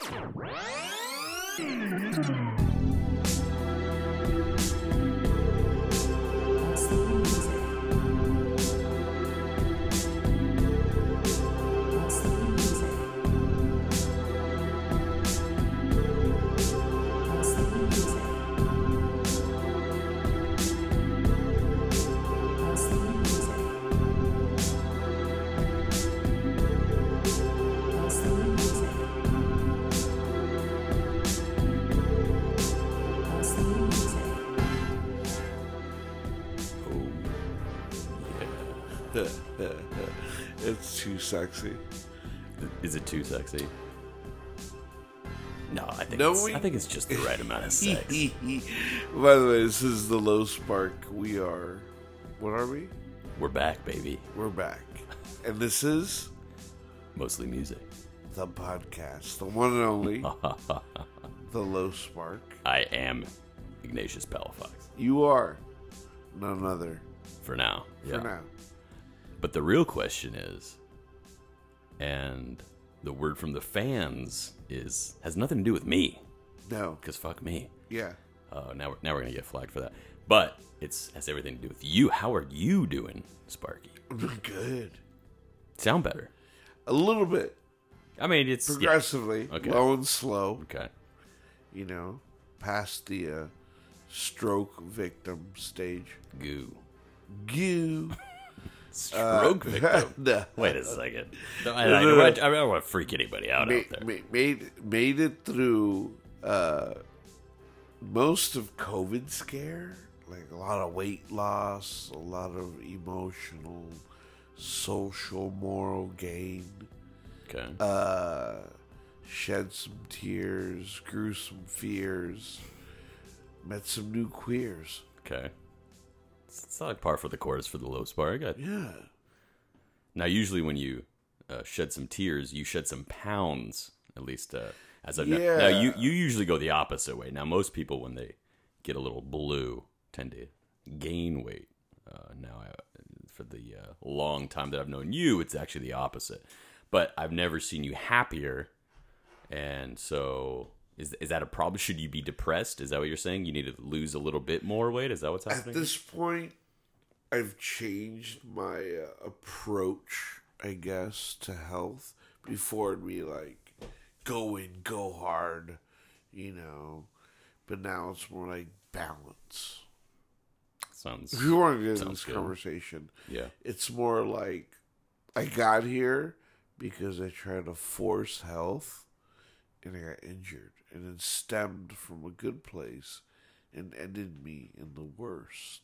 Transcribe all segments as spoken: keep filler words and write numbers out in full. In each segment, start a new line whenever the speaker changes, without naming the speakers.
It's too sexy.
Is it too sexy? No, I think
No,
it's,
we-
I think it's just the right amount of sex.
By the way, this is the Low Spark. We are. What are we?
We're back, baby.
We're back. And this is
Mostly music.
the podcast, the one and only, the Low Spark.
I am Ignatius Palafox.
You are none other
For now.
for
yeah.
now.
But the real question is, and the word from the fans is, has nothing to do with me.
No.
Because fuck me.
Yeah.
Uh, now, we're, now we're going to get flagged for that. But it's has everything to do with you. How are you doing, Sparky?
I'm doing good.
Sound better.
A little bit.
I mean, it's... yeah.
Progressively.
Okay.
Low and slow.
Okay.
You know. Past the uh, stroke victim stage.
Goo.
Goo.
Stroke
Uh,
victim.
no.
Wait a second. No, I, I, don't wanna- I don't want to freak anybody out
Ma-
out there.
ma- made made it through uh, most of COVID scare, like a lot of weight loss, a lot of emotional, social, moral gain.
Okay.
Uh, shed some tears, grew some fears, met some new queers.
Okay. It's, it's not like par for the course for the Low Spark. I,
Yeah,
Now, usually when you uh, shed some tears, you shed some pounds, at least uh, as I've known.
Yeah.
Now, you, you usually go the opposite way. Now, most people, when they get a little blue, tend to gain weight. Uh, now, I, for the uh, long time that I've known you, it's actually the opposite. But I've never seen you happier. And so, is is that a problem? Should you be depressed? Is that what you're saying? You need to lose a little bit more weight? Is that what's
at
happening?
this point, I've changed my uh, approach, I guess, to health. Before it'd be like, go in, go hard, you know. But now it's more like balance.
Sounds.
If you want to get into
Sounds
this
good.
conversation,
Yeah.
it's more like I got here because I tried to force health and I got injured. And it stemmed from a good place and ended me in the worst.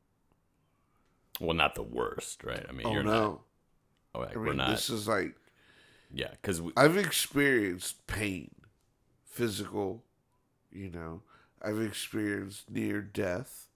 Well, not the worst, right? I mean,
Oh,
you're
no.
not. Oh, like,
I
we're
mean,
not.
this is like,
Yeah, because
I've experienced pain, physical, you know. I've experienced near death,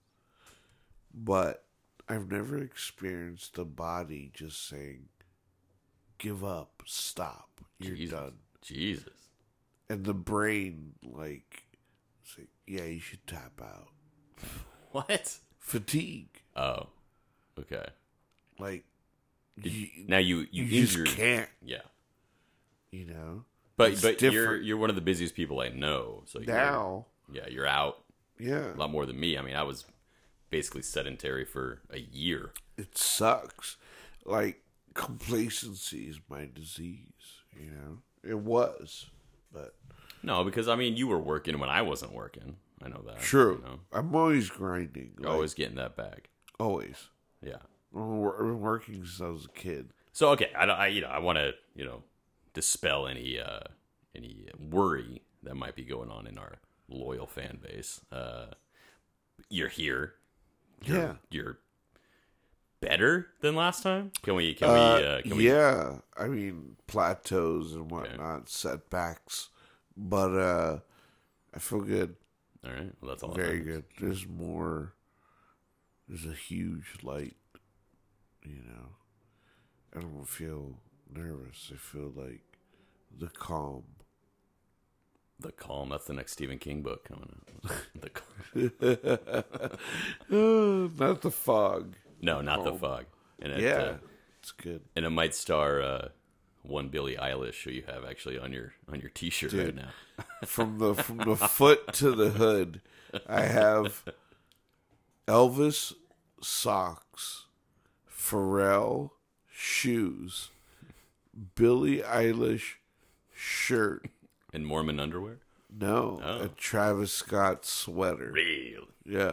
but I've never experienced the body just saying, give up, stop, you're
Jesus.
done.
Jesus.
And the brain, like, say, yeah, you should tap out.
What?
Fatigue.
Oh, okay.
Like,
Did-
you,
now you you,
you just
injured.
can't,
Yeah,
you know.
but
It's
but you're
different.
you're one of the busiest people I know. So you're,
Now,
yeah, you're out
yeah,
a lot more than me. I mean, I was basically sedentary for a year.
it sucks. Like, complacency is my disease, you know. It was, but
No, because I mean, you were working when I wasn't working. I know that.
true.
You know?
I'm always grinding.
You're
like,
always getting that bag.
always.
Yeah.
I've been working since I was a kid.
So okay, I, don't- I you know I want to you know dispel any uh, any worry that might be going on in our loyal fan base. Uh, you're here. You're,
Yeah.
You're better than last time. Can we? Can
Uh,
we? Uh, can we?
yeah, I mean plateaus and whatnot, setbacks, but uh, I feel good,
All right. Well, that's all. that
very
matters.
good. There's more. There's a huge light, you know. I don't feel nervous. I feel like the calm.
The Calm. That's the next Stephen King book coming out. The Calm.
Not the fog.
No, not the
Calm.
Fog. And it,
Yeah,
uh,
it's good.
and it might star uh, one Billie Eilish who you have actually on your on your T-shirt
Dude.
right now.
From the from the foot to the hood, I have Elvis socks, Pharrell shoes, Billie Eilish shirt.
And Mormon underwear?
No,
Oh.
a Travis Scott sweater.
Real.
Yeah.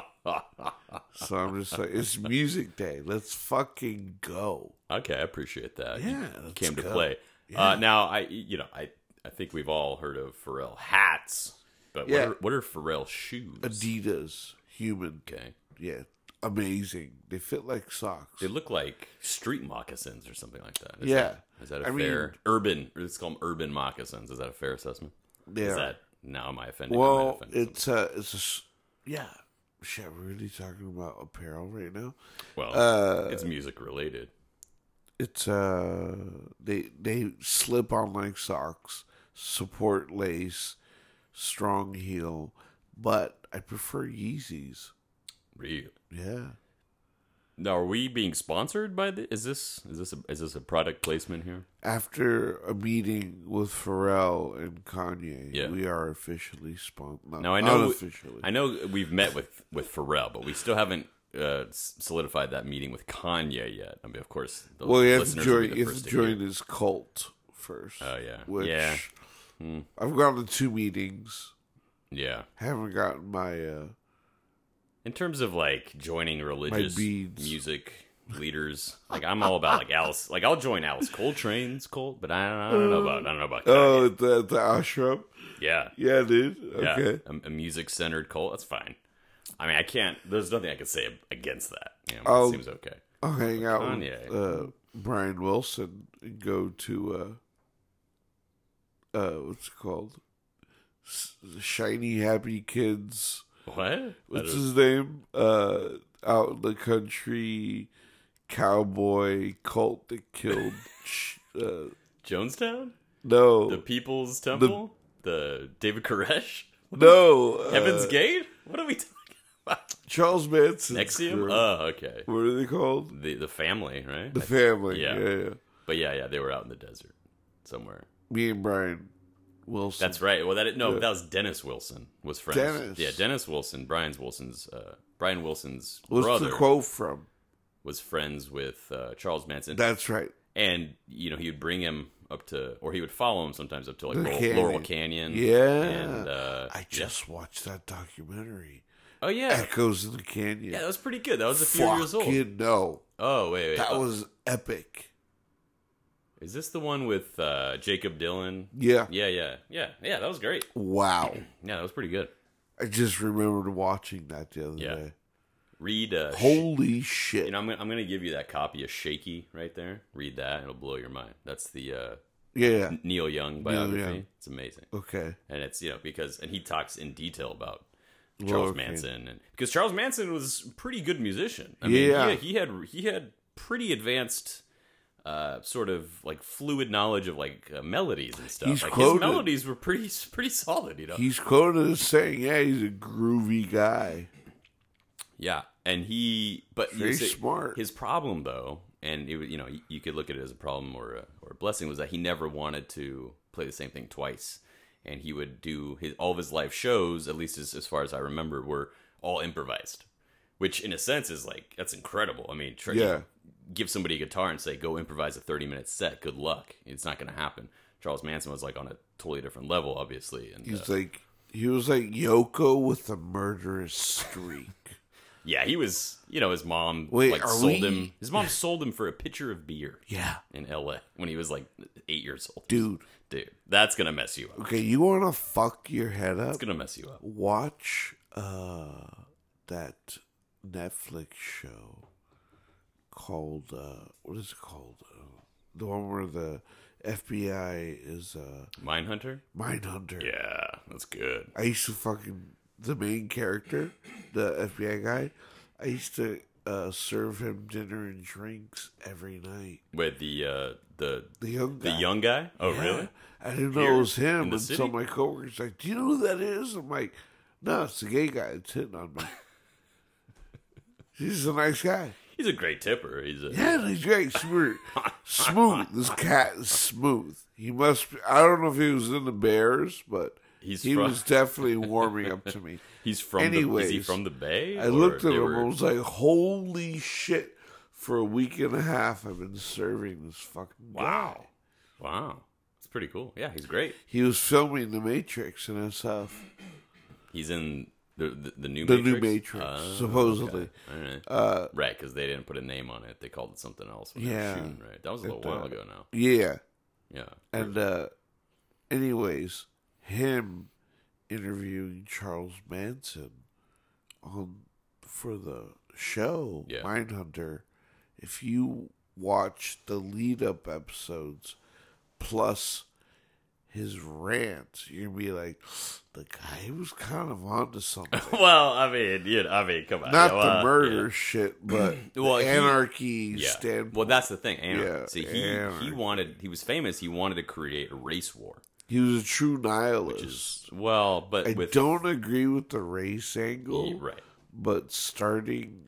So I'm just like, it's music day. Let's fucking go.
Okay, I appreciate that.
Yeah,
You
let's
came to
go.
play.
Yeah.
Uh, now, I you know, I, I think we've all heard of Pharrell hats, but
Yeah.
what, are, what are Pharrell shoes?
Adidas, human.
Okay.
Yeah. Amazing. They fit like socks.
They look like street moccasins or something like that. Is
Yeah.
That, is that a
I mean-
fair urban? Let's call them urban moccasins. Is that a fair assessment?
Yeah.
Is that now? Am I offending? I might
Well,
offend somebody.
it's uh, it's a s- yeah. Shit, we're really talking about apparel right now.
well,
uh,
it's music related.
It's uh, they they slip on like socks, support lace, strong heel, but I prefer Yeezys.
Real.
Yeah.
Now, are we being sponsored by the? Is this is this a, is this a product placement here?
After a meeting with Pharrell and Kanye,
Yeah.
we are officially sponsored.
Now I know
Unofficially.
I know we've met with with Pharrell, but we still haven't uh, s- solidified that meeting with Kanye yet. I mean, of course, the
well, you have to
listeners will be
join.
the
You have
first
to
to hear.
join his cult first.
Oh yeah,
Which
yeah,
I've gone to two meetings.
yeah.
Haven't gotten my. uh
In terms of like joining religious
beads.
music leaders, like I'm all about like Alice. Like I'll join Alice Coltrane's cult, but I don't, I don't know about I don't know about Kanye.
Oh, at the, at the ashram.
yeah,
Yeah, dude.
yeah,
Okay.
a, a music centered cult. That's fine. I mean, I can't. There's nothing I can say against that. You know,
I'll-
it seems okay.
I'll hang out
Kanye.
with uh, Brian Wilson and go to uh, uh, what's it called? S- Shiny Happy Kids.
What?
What's
That is-
his name? Uh, out in the country, cowboy cult that killed. sh- uh,
Jonestown?
no,
The People's Temple? The, David Koresh?
no. Uh,
Heaven's Gate? What are we talking about?
Charles Manson.
Nexium? Oh, okay.
what are they called?
The the family, right?
The family.
yeah.
Yeah. yeah,
But yeah, yeah, they were out in the desert somewhere.
Me and Brian Wilson.
That's right. Well, that no,
Yeah.
that was Dennis Wilson was friends.
Dennis.
Yeah, Dennis Wilson, Brian's Wilson's uh, Brian Wilson's
What's
brother
the quote from?
was friends with uh, Charles Manson,
That's right.
and you know he would bring him up to, or he would follow him sometimes up to like
The
Laurel,
canyon.
Laurel Canyon.
Yeah.
and uh,
I just watched that documentary.
oh yeah,
Echoes in the Canyon.
yeah, that was pretty good. That was a few years old.
Fucking no.
Oh wait, wait,
That
oh,
was epic.
is this the one with uh, Jacob Dylan?
Yeah.
Yeah, yeah, yeah, yeah. That was great.
Wow.
Yeah, that was pretty good.
I just remembered watching that the other
Yeah.
day.
Read. Uh, Sh-
Holy shit.
you know, I'm gonna, I'm gonna give you that copy of Shaky right there. Read that; it'll blow your mind. That's the uh,
yeah.
Neil Young biography.
Young.
It's amazing,
Okay.
and it's you know because and he talks in detail about
Laurel
Charles
Canyon.
Manson, and because Charles Manson was a pretty good musician. I mean,
Yeah.
he, he had he had pretty advanced. Uh, sort of like fluid knowledge of like uh, melodies and stuff.
He's
like
quoted-
his melodies were pretty pretty solid, you know.
He's quoted as saying, yeah, he's a groovy guy.
Yeah, and he, but
Very
you say-
smart.
His problem, though, and it, was- you know, you, you could look at it as a problem or a, or a blessing, was that he never wanted to play the same thing twice, and he would do his all of his live shows, at least as, as far as I remember, were all improvised, which in a sense is like that's incredible. I mean, try,
Yeah.
give somebody a guitar and say go improvise a thirty minute set. Good luck, it's not going to happen. Charles Manson was like on a totally different level, obviously, and
He's
uh,
like, he was like Yoko with a murderous streak.
yeah, he was. You know, his mom
Wait,
like
are
sold
we-
him. His mom sold him for a pitcher of beer
Yeah.
in L A when he was like eight years old.
Dude.
Dude, that's gonna mess you up.
Okay, you want to fuck your head up?
It's gonna mess you up.
Watch uh, that Netflix show called, uh, what is it called? Uh, the one where the F B I is uh,
Mindhunter.
Mindhunter.
Yeah, that's good.
I used to fucking, the main character, the F B I guy, I used to uh, serve him dinner and drinks every night.
With the uh, the
The young
the
guy.
young guy. Oh,
Yeah.
really?
I didn't know
Here?
it was him
In the
until
city?
my coworker's like, do you know who that is? I'm like, no, it's the gay guy that's hitting on me. He's a nice guy.
He's a great tipper. He's a
Yeah, he's great. Smooth. Smooth. This cat is smooth. He must be, I don't know if he was in the Bears, but
He's
he
from-
was definitely warming up to me.
He's from
Anyways,
the, is he from the Bay?
I
Or
looked at
they
him
were-
and was like, holy shit. For a week and a half, I've been serving this fucking guy.
Wow. Wow. It's pretty cool. Yeah, he's great.
He was filming The Matrix and stuff.
He's in the the, the new
The
Matrix?
new Matrix,
Oh,
supposedly.
okay. All right.
Uh,
Right, because they didn't put a name on it. They called it something else when
Yeah.
they were shooting, right? That was a little
It,
while
uh,
ago now.
yeah.
Yeah.
And, uh, anyways, him interviewing Charles Manson on for the show,
Yeah.
Mindhunter. If you watch the lead up episodes plus his rants, you're gonna be like, the guy was kind of onto something.
Well, I mean, you know, I mean, come on.
Not
Yeah, well,
the murder
yeah.
shit, but
Well,
the
he-
anarchy
Yeah.
standpoint.
Well, that's the thing. Anarchy.
Yeah,
See, he,
anarchy.
he wanted, he was famous. He wanted to create a race war,
He was a true nihilist.
which is, well, but
I
with.
don't agree with the race angle,
Yeah, right.
but starting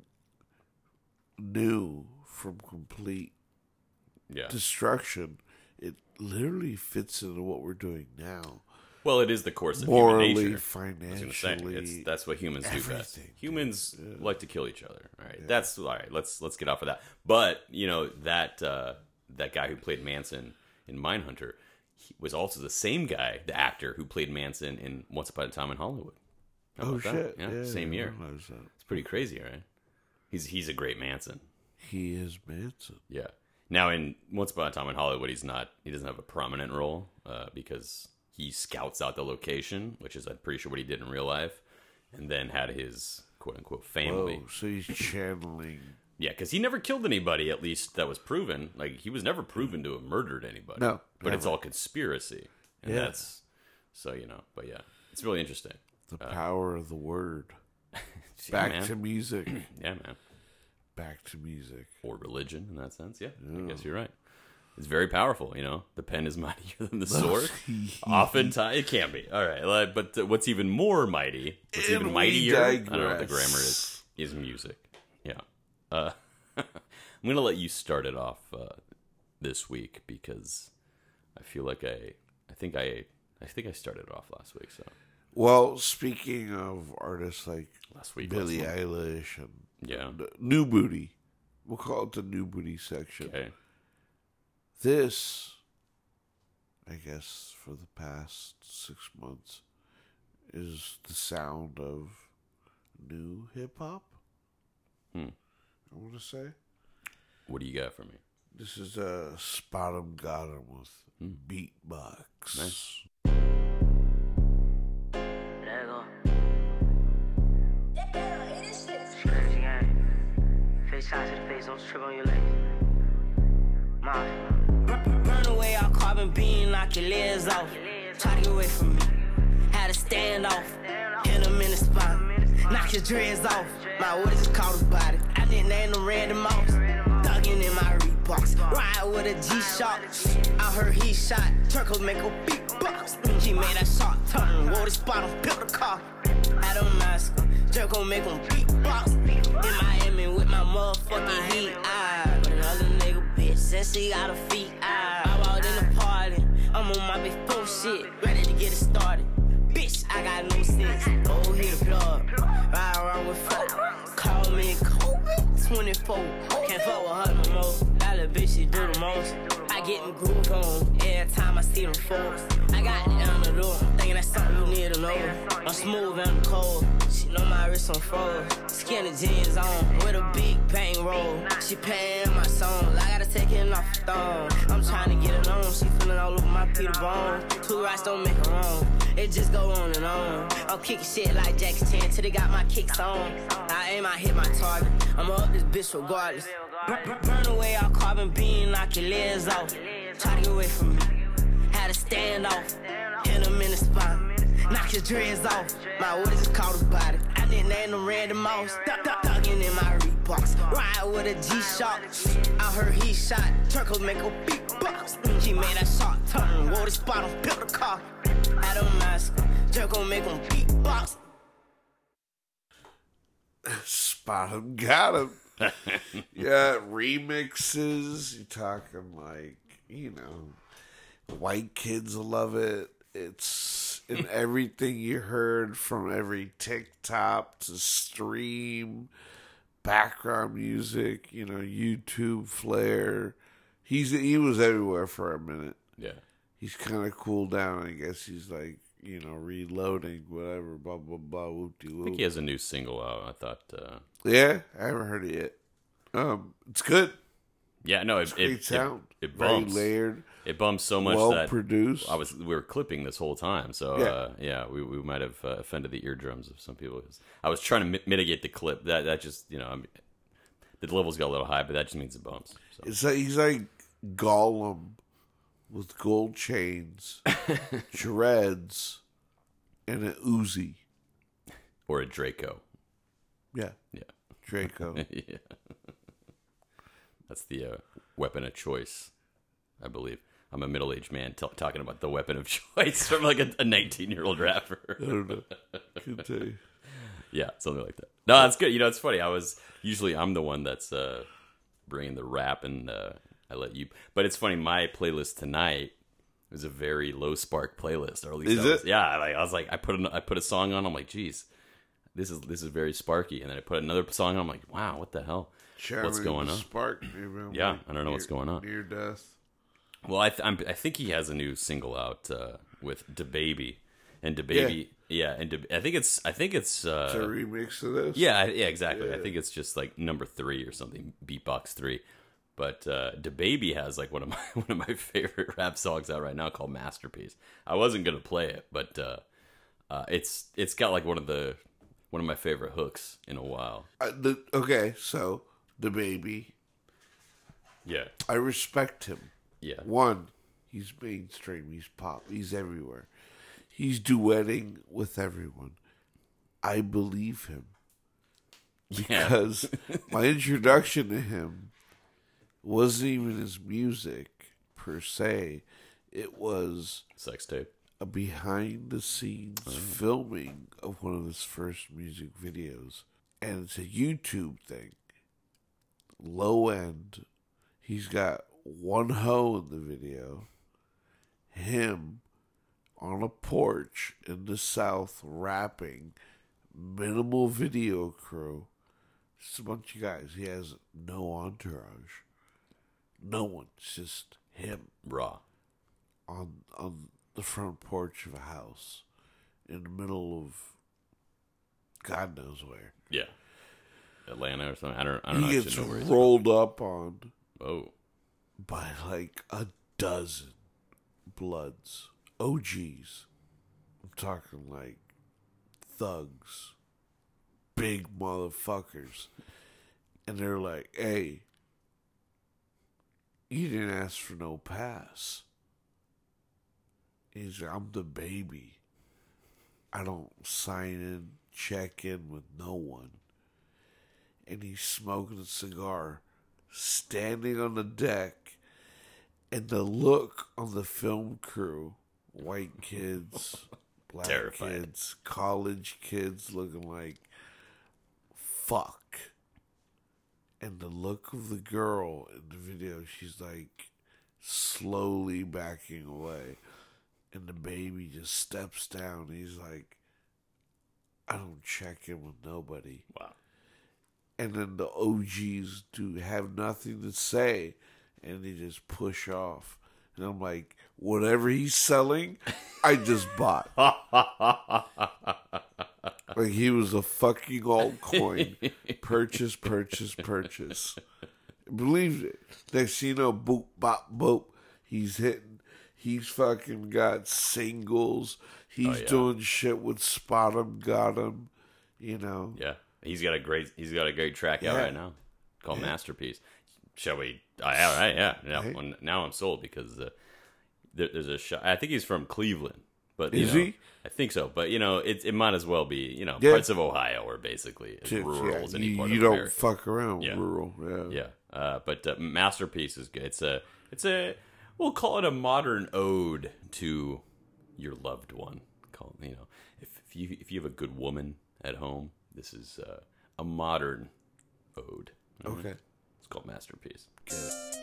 new from complete
Yeah.
destruction, it literally fits into what we're doing now.
Well, it is the course of
Morally,
human nature. I was gonna say,
financially,
it's, that's what humans do best.
everything.
Humans like to kill each other. All right, that's all right. Let's let's get off of that. But you know that uh, that guy who played Manson in Mindhunter, he was also the same guy, the actor who played Manson in Once Upon a Time in Hollywood. How
oh
about that?
shit!
Yeah,
Yeah,
same
I
year.
realized that.
It's pretty crazy, right? He's he's a great Manson.
He is Manson.
Yeah. Now in Once Upon a Time in Hollywood, he's not. He doesn't have a prominent role uh, because he scouts out the location, which is I'm pretty sure what he did in real life, and then had his quote unquote family.
Oh, so he's channeling.
Yeah, because he never killed anybody. At least that was proven. Like he was never proven to have murdered anybody.
No,
but it's
never.
all conspiracy, and
Yeah.
that's so you know. But yeah, it's really interesting.
The power of the word.
Yeah,
Back
man.
to music.
Yeah, man.
Back to music.
Or religion in that sense. Yeah, I guess you're right. It's very powerful, you know. The pen is mightier than the sword. Oftentimes, it can be. All right, like, but uh, what's even more mighty, what's
And
even
we
mightier, I don't know what the
digress.
grammar is, is music. Yeah. Uh, I'm going to let you start it off uh, this week because I feel like I, I think I, I think I started it off last week. So
Well, speaking of artists like
last week,
Billie
last month.
Eilish and
Yeah.
the New Booty, we'll call it the New Booty section.
Okay.
This, I guess, for the past six months, is the sound of new hip hop.
Hmm.
I want to say
What do you got for me?
this is a uh, Spot 'em Got 'em with beatbox.
Nice.
Crazy game. Face shots to the face, don't trip on your legs. Mafia. Burn away all carbon beam, knock your legs off. Try to get away from me. Had to stand off. Hit him in the spot. Knock your dreads off. My what is called a body. I didn't name them random mouse. Thugging in my Reeboks. Ride with a G-Shock. I heard he shot. Turkle make a beatbox. He made that shot turn. Wore the spot on, built a car. Had a mask. Jerk gon' make him beatbox. In Miami with my motherfucking heat. I but another nigga bitch says she got her feet. I I'm out in the party. I'm on my big four shit. Ready to get it started. Bitch, I got no sense. Go hit the plug. Ride around with folk. Call me Kobe. twenty-four. Can't fuck with her no more. That little bitch, she do the most. I get in groove on every time I see them folks. I got it on the door. Thinking that's something you need to know. I'm smooth and I'm cold. She know my wrist on froze. Skinny jeans on with a big bang roll. She paying my song. I gotta take it off the thong. I'm trying to get it on. She feeling all over my Peter Bone. Two rights don't make her wrong. It just go on and on. I'm kicking shit like Jackie Chan till they got my kicks on. I aim, I hit my target. I'ma up this bitch regardless. Burn, burn, burn away all carbon beam, knock your legs off. Try to get away from me. Had to stand off. Hit him in the spot. Knock your dreads off. My what is called a body. I didn't name them random mouse. Thugging in my Reeboks. Ride with a G-Shock. I heard he shot. Turkle make a beatbox. He made that shot turn. Wore the spot on, built a car. Had a mask. Jerk gon' make him beatbox.
Spot 'em Got 'em. Yeah, remixes. You're talking like, you know, white kids love it. It's in everything you heard from every TikTok to stream, background music, you know, YouTube, Flare. He's he was everywhere for a minute.
Yeah.
He's kind of cooled down. I guess he's like, you know, reloading, whatever, blah, blah, blah, whoop-de-whoop.
I think he has a new single out. I thought. Uh...
Yeah, I haven't heard it yet. Um, it's good.
Yeah, no, it,
It's great
it,
sound.
It, it
Very
bumps.
layered.
It bumps so much
well
that
produced.
I was we were clipping this whole time, so
Yeah.
uh, yeah, we we might have uh, offended the eardrums of some people. I was trying to mi- mitigate the clip. That that just you know, I mean, the levels got a little high, but that just means it bumps. So.
It's like he's like Gollum with gold chains, dreads, and an Uzi.
Or a Draco.
Yeah,
Yeah,
Draco.
yeah. That's the uh, weapon of choice, I believe. I'm a middle-aged man t- talking about the weapon of choice from like a nineteen-year-old rapper.
I don't know. Could tell you.
Yeah, something like that. No, that's good. You know, it's funny. I was usually I'm the one that's uh, bringing the rap, and uh, I let you. But it's funny. My playlist tonight was a very low spark playlist, or at least
Is
I was,
it?
Yeah, like I was like, I put an, I put a song on. I'm like, geez, this is this is very sparky. And then I put another song on. I'm like, wow, what the hell? What's going on?
Spark, maybe I'm
Yeah,
like
I don't know what's
near-
going on.
Near death.
Well, I th- I'm, I think he has a new single out uh, with DaBaby, and DaBaby, yeah, and Da- I think it's I think it's uh,
It's a remix of this.
yeah, I- yeah, exactly. I
Yeah.
think it's just like number three or something, Beatbox three. But uh, DaBaby has like one of my one of my favorite rap songs out right now called Masterpiece. I wasn't gonna play it, but uh, uh, it's it's got like one of the one of my favorite hooks in a while.
Uh, the, okay, so the baby,
Yeah,
I respect him.
yeah,
One, he's mainstream. He's pop. He's everywhere. He's duetting with everyone. I believe him
yeah.
because my introduction to him wasn't even his music per se. It was
Sex tape.
a behind the scenes filming of one of his first music videos. And it's a YouTube thing. Low end. He's got one hoe in the video. Him on a porch in the South rapping. Minimal video crew. Just a bunch of guys. He has no entourage. No one. It's just him
Raw.
on on the front porch of a house in the middle of God knows where.
Yeah, Atlanta or something. I don't. I don't
He
actually
gets
know where he's
rolled up on
Oh,
by like a dozen Bloods, O Gs. I'm talking like thugs, big motherfuckers, and they're like, "Hey, you didn't ask for no pass." He's like, "I'm the baby. I don't sign in, check in with no one." And he's smoking a cigar, standing on the deck, and the look on the film crew, white kids, black
Terrified.
kids, college kids looking like, fuck. And the look of the girl in the video, she's like slowly backing away. And the baby just steps down. He's like, I don't check in with nobody.
wow.
And then the O Gs do have nothing to say, and they just push off. And I'm like, whatever he's selling, I just bought. Like he was a fucking altcoin. Purchase, purchase, purchase. Believe it. Next thing you know, boop, bop, boop. He's hitting. He's fucking got singles. He's
Oh, yeah.
doing shit with Spot 'em, Got 'em. You know.
Yeah, he's got a great. He's got a great track out
Yeah.
right now called Masterpiece. Shall we? Uh, yeah, right. Yeah. Now,
Right.
well, now I'm sold because uh, there, there's a shot. I think he's from Cleveland, but you
Is
know,
he?
I think so. But you know, it it might as well be. You know,
Yeah.
parts of Ohio are basically as
Yeah,
rural as any
you,
part
you
of
don't
America.
fuck around
Yeah.
rural. Yeah.
Yeah, uh, but uh, Masterpiece is good. It's a, it's a, we'll call it a modern ode to your loved one. Call you know, if, if you if you have a good woman at home, this is uh, a modern ode
Okay.
It's called Masterpiece.
Get it.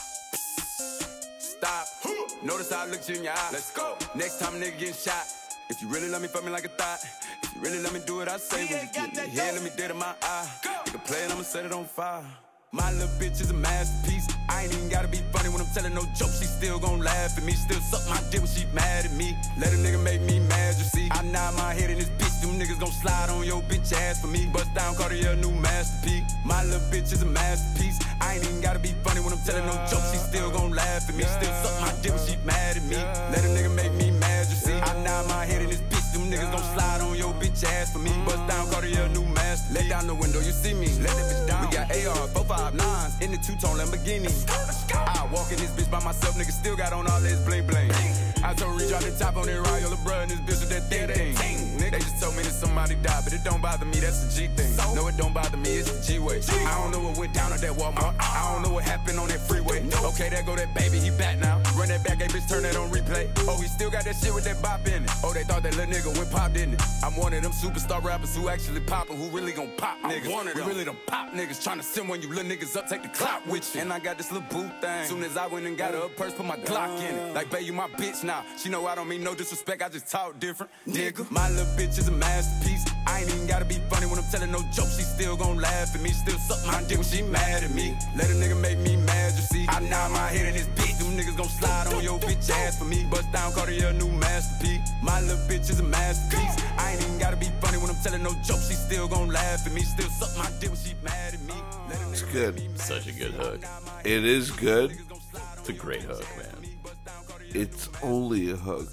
Stop. Notice how I looked you in your eye. Let's go. Next time a nigga getting shot. If you really love me, fuck me like a thought. If you really let me do what I say, when you get me here, let me dead in my eye. Nigga play it, I'ma set it on fire. My little bitch is a masterpiece. I ain't even gotta be funny when I'm telling no jokes. She still gon' laugh at me. Still suck my dick when she mad at me. Let a nigga make me mad, you see. I nod my head in this bitch. Them niggas gon' slide on your bitch ass for me. Bust down, Cartier, new masterpiece. My little bitch is a masterpiece. I ain't even gotta be funny when I'm telling no jokes. She still gon' laugh at me. Still suck my dick when she mad at me. Let a nigga make me mad, you see. I nod my head in this bitch. Them niggas gon' slide on your bitch ass for me. Bust down, Cartier, new masterpiece. Let down the window, you see me. Let that bitch down. We got A R, four five nines in the two-tone Lamborghini. I walk in this bitch by myself, nigga still got on all this bling bling. I told Reach out the top on that Royal LeBron and this bitch with that thing thing. They just told me that somebody died, but it don't bother me, that's the G thing. No, it don't bother me, it's the G-way. I don't know what went down at that Walmart. I don't know what happened on that freeway. Okay, there go that baby, he back now. Run that back, hey bitch, turn that on replay. Oh, he still got that shit with that bop in it. Oh, they thought that little nigga went pop, didn't it? I'm one of them superstar rappers who actually poppin', who really gon' pop niggas. We really done pop niggas, tryna send one you little niggas up, take the clout with you. And I got this little boo thing. Soon as I went and got her a purse, put my Glock in it. Like, babe, you my bitch now. She know I don't mean no disrespect, I just talk different. Nigga, my little bitch is a masterpiece. I ain't even gotta be funny when I'm telling no jokes. She still gon' laugh at me. Still suck my dick when she mad at me. Let a nigga make me mad, you see. I nod my head in this bitch. Them niggas gon' slide on your bitch ass for me. Bust down, Cartier, new masterpiece. My little bitch is a masterpiece. I ain't even gotta be funny when I'm telling no jokes. She still gon' laugh at me. Still suck my dick when she mad at me.
It's good.
Such a good hook.
It is good.
It's a great hook, man.
It's only a hook.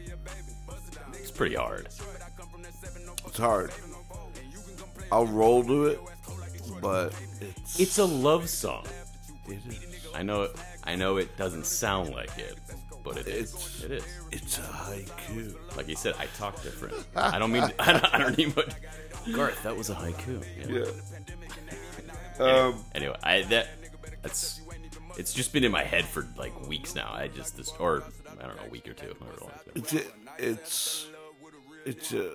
It's pretty hard.
It's hard. I'll roll to it, but it's
It's a love song.
it is.
I know it. I know it doesn't sound like it, but it is.
It's-
It is.
It's a haiku.
Like you said, I talk different. I don't mean. I don't, I don't even. Garth, that was a haiku. Yeah.
Yeah. Um.
Anyway, I that that's it's just been in my head for like weeks now. I just this or I don't know, a week or two. However long it's been.
It's a, it's it's a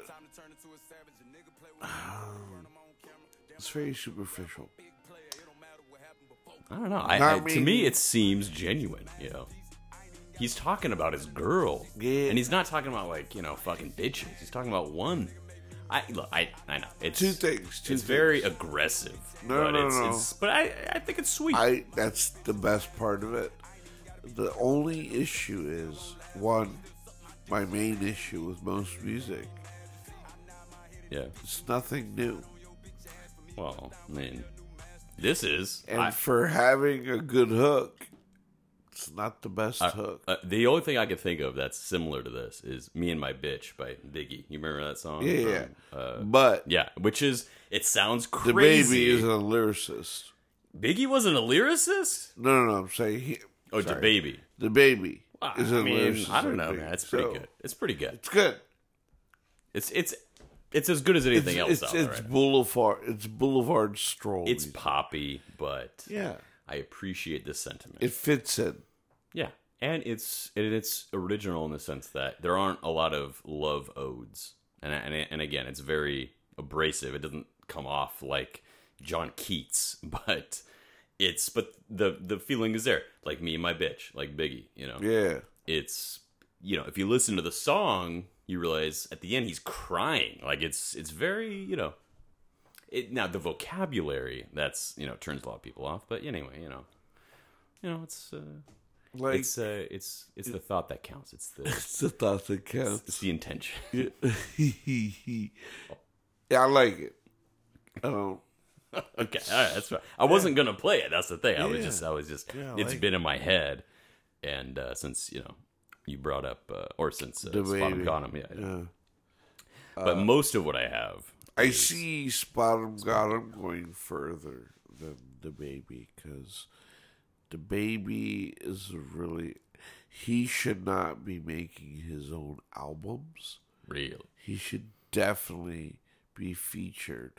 um, it's very superficial.
I don't know. I,
Not
I, to
me.
me, it seems genuine. You know, he's talking about his girl,
Yeah.
and he's not talking about like you know fucking bitches. He's talking about one. I look. I I know it's
Two things. Two
it's
things.
very aggressive.
No,
but
no,
it's,
no.
It's, but I I think it's sweet.
I that's the best part of it. The only issue is one. My main issue with most music.
yeah.
It's nothing new,
Well, I mean, this is
and
I-
for having a good hook, it's not the best
Uh,
hook.
uh, the only thing I could think of that's similar to this is "Me and My Bitch" by Biggie. You remember that song?
Yeah,
From,
yeah.
Uh,
But
yeah, which is it sounds
the
crazy.
baby is a lyricist.
Biggie wasn't a lyricist.
No, no, no. I'm saying he.
Oh, the
sorry.
baby.
The baby
I
is a
mean,
lyricist.
I don't
like
know,
Biggie.
man. It's pretty
So,
good. It's pretty good.
It's good.
It's it's it's as good as anything
it's,
else
It's,
out there.
it's
Right?
boulevard. It's boulevard stroll.
It's
music.
poppy, but
Yeah,
I appreciate the sentiment.
it fits in.
Yeah, and it's and it's original in the sense that there aren't a lot of love odes, and and and again, it's very abrasive. It doesn't come off like John Keats, but it's but the the feeling is there. Like Me and My Bitch, like Biggie, you know.
Yeah,
It's you know if you listen to the song, you realize at the end he's crying. Like it's it's very you know. It now the vocabulary that's you know turns a lot of people off, but anyway, you know, you know it's. Uh,
like
it's uh, it's it's the thought that counts. It's the
it's the thought that counts.
it's the intention.
Yeah, I like it. I don't.
Okay, all right, that's right. I wasn't gonna play it. That's the thing. I was
Yeah.
just I was just
Yeah, I
it's
like
been in my head, and uh, since you know you brought up uh, or since uh,
The
Spot 'em
baby.
Got 'em, yeah.
Yeah.
But most of what I have,
I see Spot 'em Got 'em going further than the baby because the baby is really. He should not be making his own albums.
really,
He should definitely be featured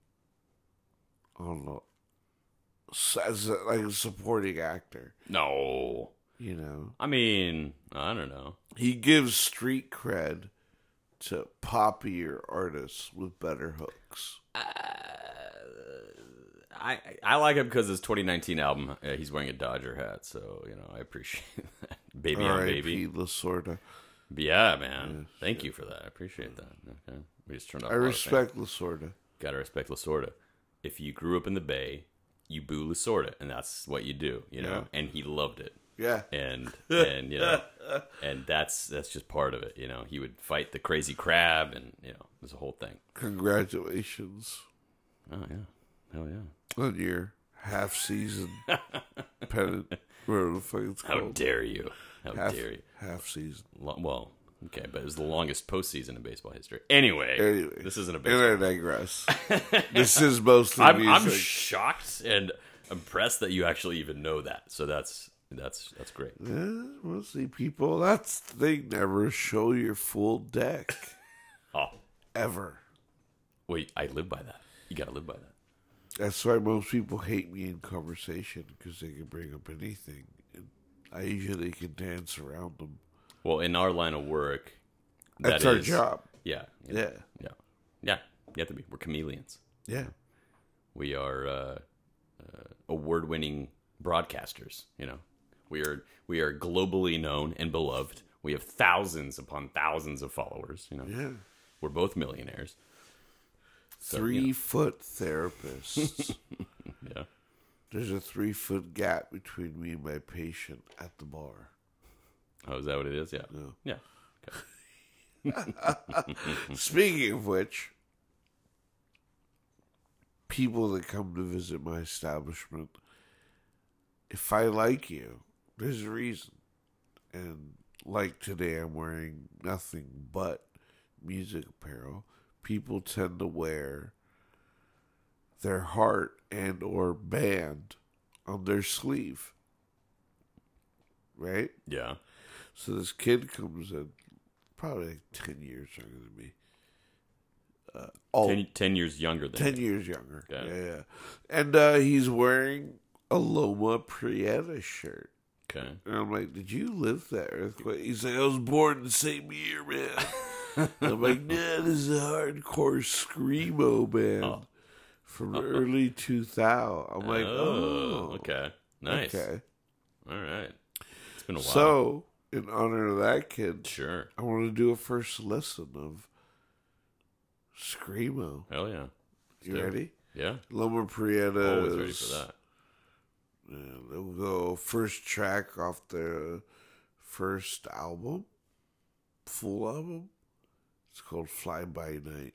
on the as a, like a supporting actor.
no.
You know,
I mean, I don't know.
he gives street cred to poppier artists with better hooks.
I I like him because his twenty nineteen album, uh, he's wearing a Dodger hat, so you know I appreciate that. Baby on Baby,
Lasorda.
Yeah, man. Yes. Thank you for that. I appreciate that. Okay, we just turned off.
I respect Lasorda.
Gotta respect Lasorda. If you grew up in the Bay, you boo Lasorda, and that's what you do, you know. Yeah. And he loved it.
Yeah.
And and you know, and that's that's just part of it, you know. He would fight the crazy crab, and you know, there's a whole thing.
Congratulations.
Oh yeah, hell yeah.
On your half season pennant, whatever the fuck it's called.
How dare you? How
half,
dare you?
Half season.
Well, okay, but it was the longest postseason in baseball history. Anyway,
anyway
this isn't a baseball.
And I digress. This is mostly
I'm,
music.
I'm shocked and impressed that you actually even know that. So that's that's that's great.
Yeah, mostly people. That's they never show your full deck.
Oh,
ever.
Wait, I live by that. You got to live by that.
That's why most people hate me in conversation, because they can bring up anything. And I usually can dance around them.
Well, in our line of work, that
that's our
is,
job.
Yeah,
yeah,
yeah, yeah. You have to be. We're chameleons.
Yeah,
we are uh, uh, award-winning broadcasters. You know, we are we are globally known and beloved. We have thousands upon thousands of followers. You know,
yeah.
We're both millionaires. So,
three
you know.
foot therapists.
Yeah.
There's a three foot gap between me and my patient at the bar.
Oh, is that what it is? Yeah.
No.
Yeah.
Okay. Speaking of which, people that come to visit my establishment, if I like you, there's a reason. And like today, I'm wearing nothing but music apparel. People tend to wear their heart and or band on their sleeve. Right?
Yeah.
So this kid comes in, probably like ten years younger than me. Uh, all,
ten, ten years younger than
ten
you.
years younger.
Yeah.
Yeah, yeah. And uh, he's wearing a Loma Prieta shirt.
Okay.
And I'm like, did you live that earthquake? He's like, I was born the same year, man. I'm like, nah, this is a hardcore screamo band oh. from the early two thousands. I'm like, oh,
oh. Okay. Nice.
Okay.
All right. It's been a while.
So, in honor of that kid,
sure,
I want to do a first listen of screamo.
Hell yeah.
You Still. ready?
Yeah.
Loma Prieta.
Always ready for that.
Yeah, they'll go first track off their first album, full album. It's called Fly By Night.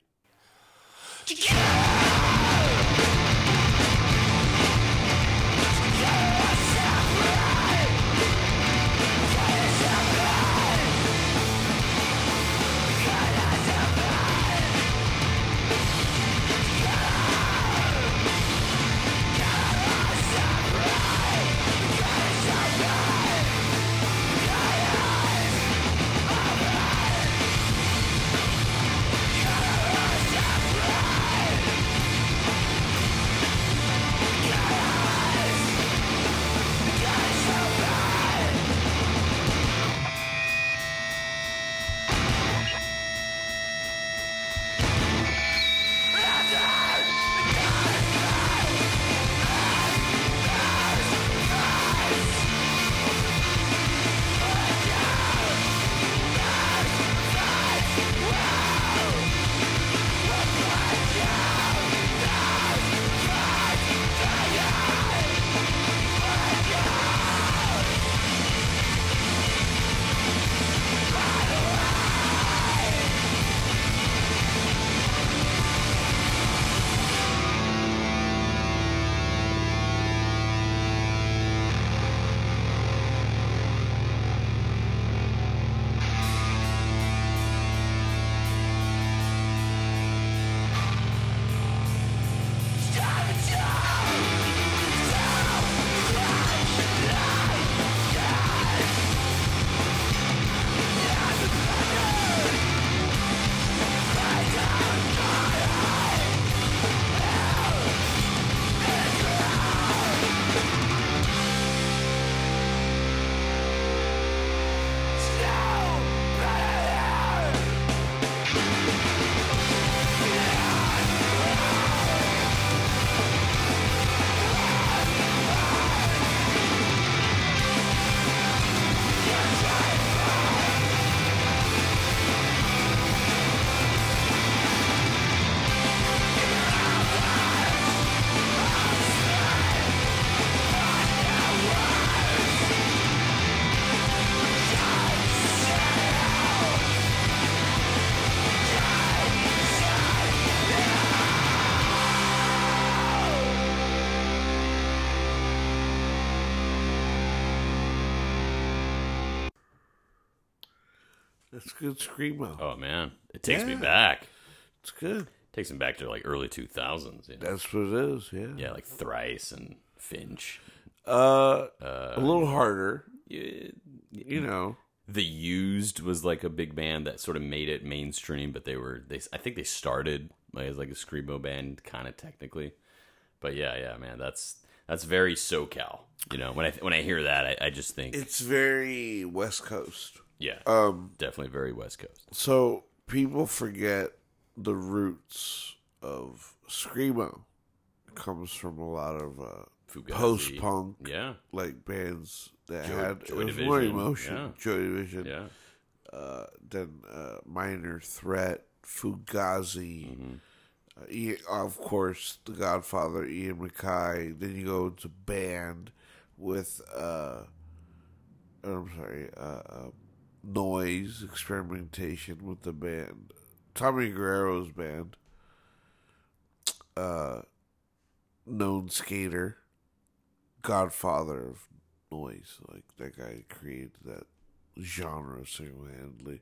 It's good screamo.
Oh man, it takes me
Yeah.
back.
It's good.
Takes me back to like early two thousands. You know?
That's what it is. Yeah.
Yeah, like Thrice and Finch.
Uh, a little harder.
Yeah,
You know.
The Used was like a big band that sort of made it mainstream, but they were they I think they started like, as like a screamo band, kind of technically. But yeah, yeah, man, that's that's very SoCal. You know, when I when I hear that, I, I just think
It's very West Coast.
yeah,
Um.
definitely very West Coast.
So people forget the roots of screamo. It comes from a lot of uh,
Fugazi.
post-punk,
Yeah,
like bands that
Joy-
had
Joy
it was more
Division,
emotion.
yeah.
Joy Division.
yeah.
Uh, then uh, Minor Threat, Fugazi.
Mm-hmm.
Uh, Ian, of course, The Godfather, Ian MacKaye. Then you go into band with, uh, I'm sorry, uh, uh, noise, experimentation with the band. Tommy Guerrero's band. Uh, known skater. Godfather of noise. Like, that guy created that genre single-handedly.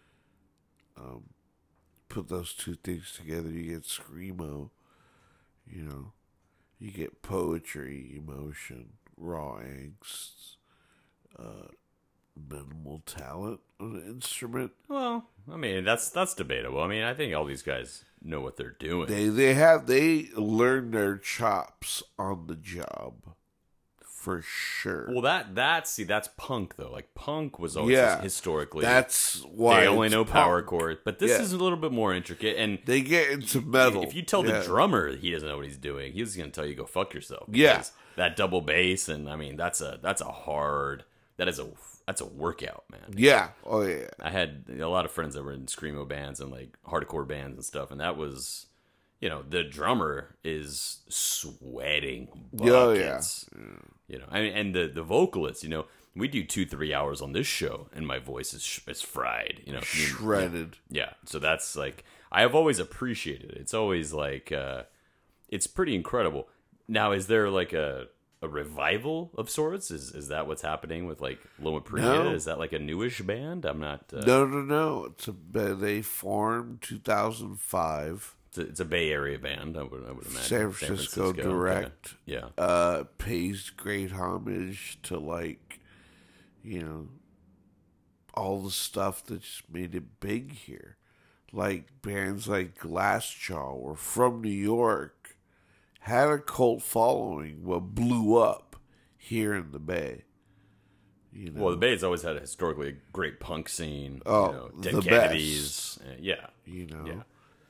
Um, put those two things together, you get screamo. You know, you get poetry, emotion, raw angst, uh, minimal talent on an instrument.
Well, I mean, that's that's debatable. I mean, I think all these guys know what they're doing.
They they have they learn their chops on the job, for sure.
Well, that that see, that's punk though. Like punk was always
Yeah,
historically
That's why
they only
it's
know power
punk.
chords, but this
Yeah.
is a little bit more intricate. And
They get into metal.
if you tell
Yeah.
the drummer he doesn't know what he's doing, he's going to tell you go fuck yourself.
Yeah.
Because that double bass, and I mean that's a that's a hard that is a that's a workout, man.
Yeah. Oh yeah.
I had a lot of friends that were in screamo bands and like hardcore bands and stuff, and that was, you know, the drummer is sweating
Oh, yeah.
buckets. You know, I mean, and the the vocalist, you know, we do two three hours on this show, and my voice is sh- is fried. You know, you-
Shredded.
yeah. So that's like I have always appreciated it. It's always like uh, it's pretty incredible. Now, is there like a a revival of sorts? Is is that what's happening with like Loma Prieta?
No.
Is that like a newish band? I'm not. Uh,
No, no, no. It's a they formed two thousand five.
It's a, it's a Bay Area band. I would I would imagine.
San Francisco Direct.
okay. Yeah.
Uh, pays great homage to like, you know, all the stuff that's made it big here. Like bands like Glassjaw were from New York, had a cult following, but blew up here in the Bay. You know,
Well, the Bay's always had a historically a great punk scene.
Oh,
you know, Dead
the
Kennedys. Uh, yeah.
you know,
Yeah.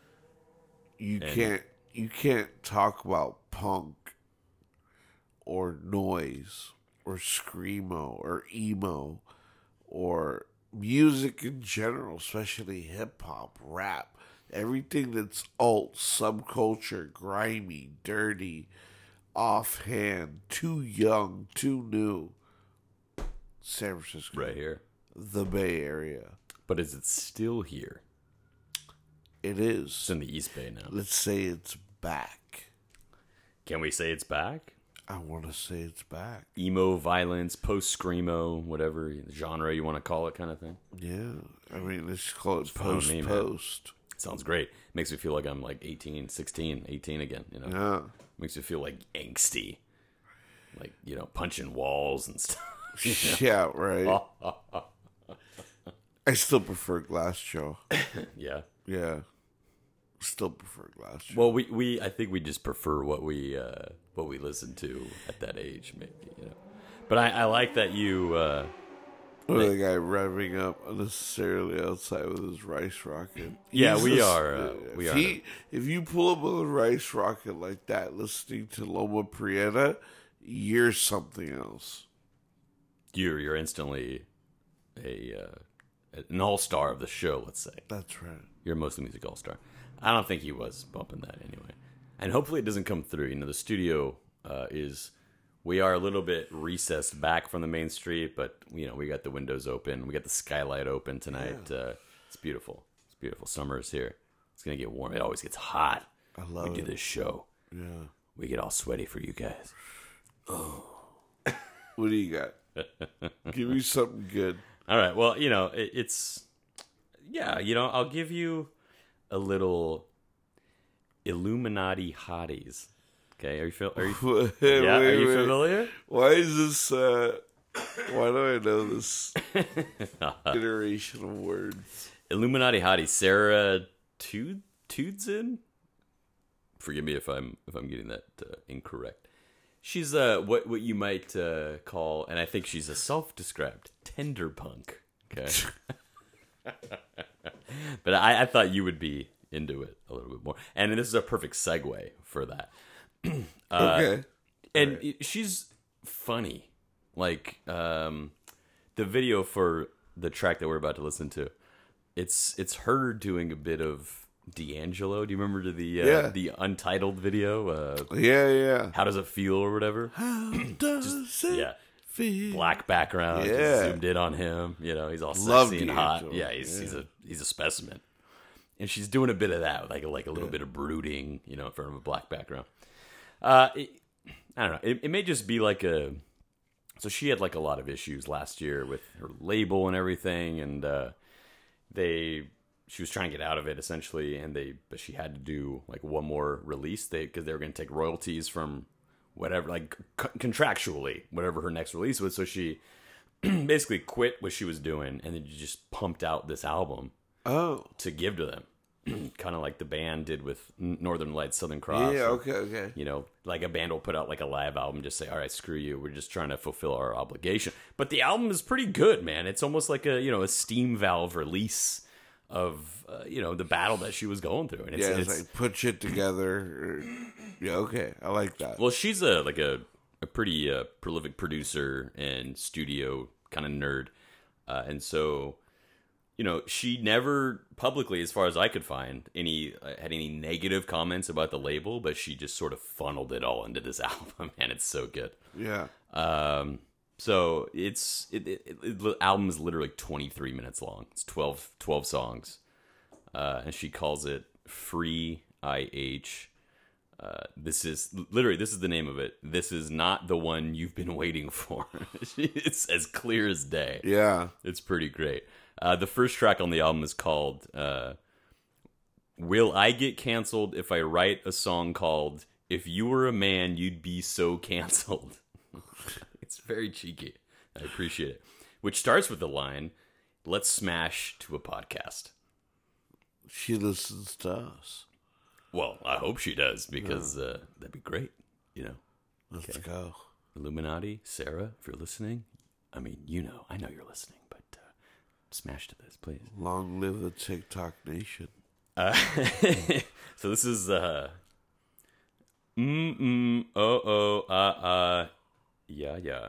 you
And-
can't you can't talk about punk or noise or screamo or emo or music in general, especially hip hop, rap, everything that's alt, subculture, grimy, dirty, offhand, too young, too new. San Francisco,
Right here.
the Bay Area.
But is it still here?
It
It's
is.
in the East Bay now.
Let's say it's back.
Can we say it's back?
I want to say it's back.
Emo, violence, post screamo, whatever genre you want to call it, kind of thing.
Yeah, I mean, let's call it
fine with
post
me, man.
post.
Sounds great. Makes me feel like I'm like eighteen, sixteen, eighteen again. You know,
Yeah,
makes me feel like angsty, like you know, punching walls and stuff.
yeah, right. I still prefer Glassjaw.
Yeah.
Yeah, still prefer Glassjaw.
Well, we, we I think we just prefer what we uh, what we listen to at that age, maybe. You know, but I, I like that you. Uh,
Or the guy revving up unnecessarily outside with his rice rocket.
Yeah,
He's
we
just-
are, uh, we
if
are.
He, if you pull up with a rice rocket like that, listening to Loma Prieta, you're something else.
you're you're instantly a uh, an all star of the show. Let's say
That's right.
you're a mostly music all star. I don't think he was bumping that anyway, and hopefully it doesn't come through. You know, the studio uh, is. We are a little bit recessed back from the main street, but you know we got the windows open, we got the skylight open tonight. Uh, it's beautiful. It's beautiful. Summer is here. It's gonna get warm. It always gets hot.
I love
we do
it.
this show.
Yeah.
We get all sweaty for you guys.
What do you got? Give me something good.
All right. Well, you know it, it's yeah, you know, I'll give you a little Illuminati hotties. Okay, are you feel? Are you?
Wait,
yeah,
wait,
are you
wait.
familiar?
Why is this? Uh, why do I know this iteration of words?
Illuminati hotties. Sarah Tud Tudzen. Forgive me if I'm if I'm getting that uh, incorrect. She's uh what what you might uh, call, and I think she's a self-described tender punk. Okay, but I, I thought you would be into it a little bit more, and this is a perfect segue for that. Uh,
Okay.
and
Right.
it- she's funny. Like um, the video for the track that we're about to listen to, it's it's her doing a bit of D'Angelo. Do you remember the uh,
Yeah.
the Untitled video? Uh,
Yeah, yeah.
How does it feel or whatever?
How does it
Yeah,
feel?
black background.
Yeah.
Just zoomed in on him. You know, he's all
Love
sexy and hot.
D'Angelo.
Yeah, he's he's
Yeah.
a he's a specimen. And she's doing a bit of that, like like a little bit of brooding, you know, in front of a black background. Uh, it, I don't know. It, it may just be like a. So she had like a lot of issues last year with her label and everything, and uh, they she was trying to get out of it essentially, and they but she had to do like one more release they because they were going to take royalties from whatever like c- contractually whatever her next release was. So she basically quit what she was doing and then just pumped out this album
Oh.
to give to them. Kind of like the band did with Northern Lights, Southern Cross.
Yeah,
or,
okay, okay.
You know, like a band will put out like a live album, just say, all right, screw you. We're just trying to fulfill our obligation. But the album is pretty good, man. It's almost like a, you know, a steam valve release of, uh, you know, the battle that she was going through. And it's,
Yeah, it's,
it's
like put shit together. Or, yeah, okay. I like that.
well, she's a, like a, a pretty uh, prolific producer and studio kind of nerd. Uh, and so, you know, she never publicly, as far as I could find, any uh, had any negative comments about the label, but she just sort of funneled it all into this album, and it's so good.
Yeah.
Um, so it's it, it, it, the album is literally twenty-three minutes long. It's twelve, twelve songs, uh, and she calls it Free I H. Uh, this is literally this is the name of it. This is not the one you've been waiting for. It's as clear as day.
Yeah.
It's pretty great. Uh, the first track on the album is called uh, Will I Get Canceled If I Write a Song Called If You Were a Man, You'd Be So Canceled. It's very cheeky. I appreciate it. Which starts with the line, let's smash to a podcast.
She listens to us.
Well, I hope she does, because uh, that'd be great. You know,
Let's go.
Illuminati, Sarah, if you're listening, I mean, you know, I know you're listening, but uh, smash to this, please.
Long live the TikTok nation.
Uh, so this is uh, mm mm oh oh uh uh yeah yeah.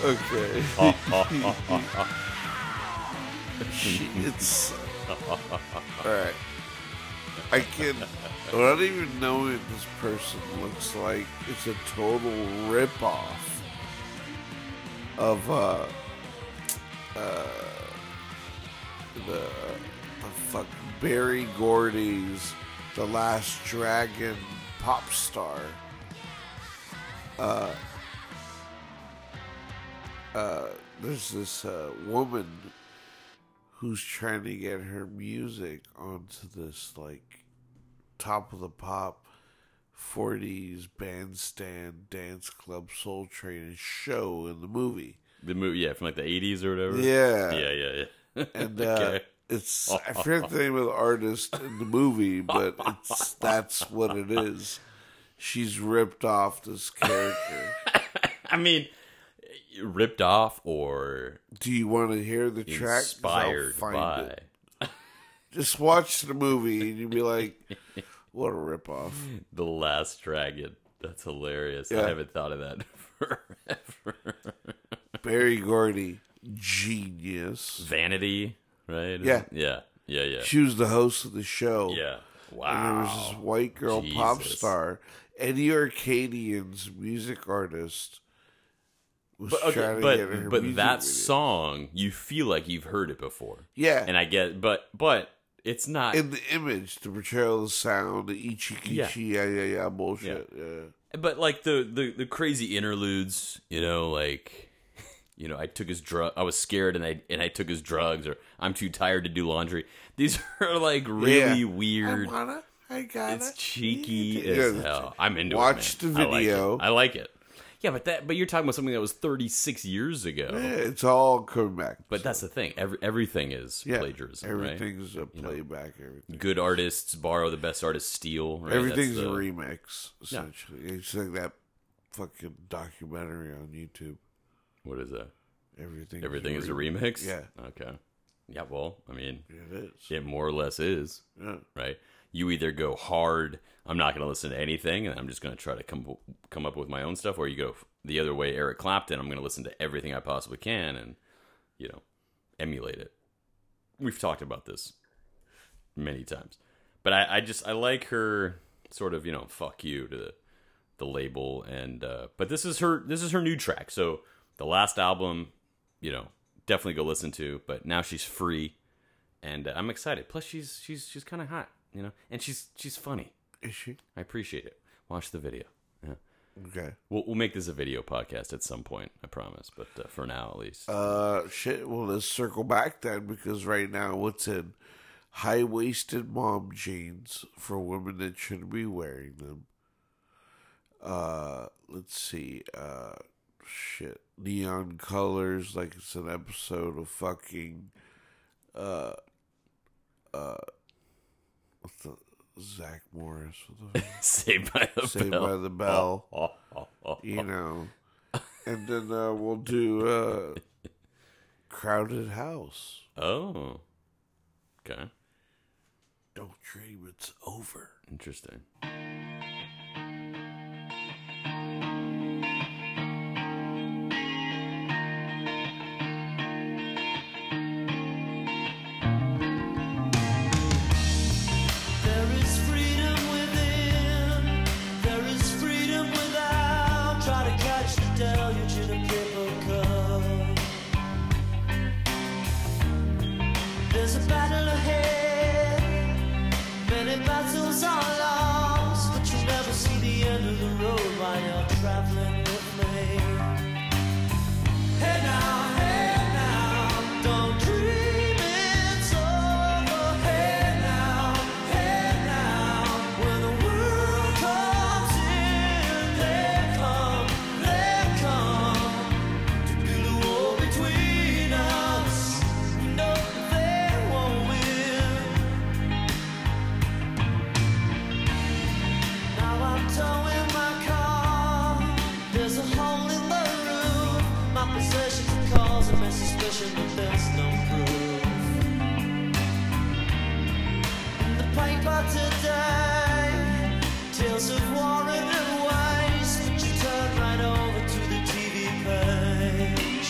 Okay. She, it's alright. I can, without even knowing what this person looks like, it's a total ripoff of uh, uh, the, the fuck Barry Gordy's The Last Dragon pop star. Uh, uh, there's this uh, woman who's trying to get her music onto this like top of the pop forties bandstand dance club Soul Train show in the movie.
The movie, yeah, from like the eighties or whatever.
Yeah,
yeah, yeah, yeah.
And uh,
Okay.
it's I forget the name of the artist in the movie, but it's that's what it is. She's ripped off this character.
I mean, ripped off or
Do you want to hear the track? 'Cause I'll
inspired
find
by.
it. Just watch the movie and you'll be like, what a ripoff.
The Last Dragon. That's hilarious.
Yeah.
I haven't thought of that forever.
Barry Gordy, genius.
Vanity, right?
Yeah.
Yeah. Yeah, yeah.
She was the host of the show.
Yeah.
And
Wow.
there was this white girl pop
Jesus.
star. Eddie Arcadian's music artist was
But, okay,
trying to
but,
get her
but
music
that
video.
song, you feel like you've heard it before.
Yeah.
And I get, but, but it's not.
in the image, the portrayal of the sound, the ichi
Yeah.
kichi, yeah, yeah, yeah, bullshit. Yeah.
But like the, the, the crazy interludes, you know, like, you know, I took his drug. I was scared and I and I took his drugs, or I'm too tired to do laundry. These are like really
Yeah.
weird.
I wanna, I gotta.
It's cheeky
need
as
to-
hell. I'm into
Watch
it. Man.
the video.
I like it. I like it. Yeah, but that. But you're talking about something that was thirty-six years ago.
Yeah, it's all coming back.
But that's the thing. Every everything is
yeah,
plagiarism.
everything's
right?
a playback. Everything.
Good artists borrow, the best artists steal. Right?
Everything's
That's
a
the-
remix, essentially. It's like that fucking documentary on YouTube.
What is that?
Everything.
Everything is a remix.
Yeah.
Okay. Yeah. Well, I mean,
It is.
it more or less is.
Yeah.
Right. You either go hard. I'm not going to listen to anything, and I'm just going to try to come come up with my own stuff. Or you go the other way, Eric Clapton. I'm going to listen to everything I possibly can, and you know, emulate it. We've talked about this many times, but I, I just I like her sort of, you know, fuck you to the, the label, and uh, but this is her this is her new track. So the last album, you know, definitely go listen to. But now she's free, and uh, I'm excited. Plus, she's she's she's kind of hot, you know, and she's she's funny.
Is she?
I appreciate it. Watch the video. Yeah.
Okay.
We'll we'll make this a video podcast at some point, I promise. But uh, for now, at least.
Uh, shit. Well, let's circle back then, because right now, what's in high-waisted mom jeans for women that shouldn't be wearing them. Uh, let's see. Uh, shit. Neon colors, like it's an episode of fucking. Uh, uh, what's the Zach Morris? What the
Saved by the
Saved
Bell.
by the Bell.
Oh, oh, oh,
You know, and then uh, we'll do uh, Crowded House.
oh. Okay.
Don't dream it's over.
Interesting.
There is freedom within. There is freedom without. Try to catch the deluge in a paper cup. There's a battle ahead. Many battles are lost, but you never see the end of the road while you're traveling with me. Hey now, hey now, don't dream it's over. Hey now, hey now, when the world comes in, they come, they come to build a wall between us. We know that they won't win. Now I'm towing my car. There's a hole in the roof. My possessions are causing me suspicion, but there's no proof. In the paper today, tales of war and waste. But you turn right over to the T V page.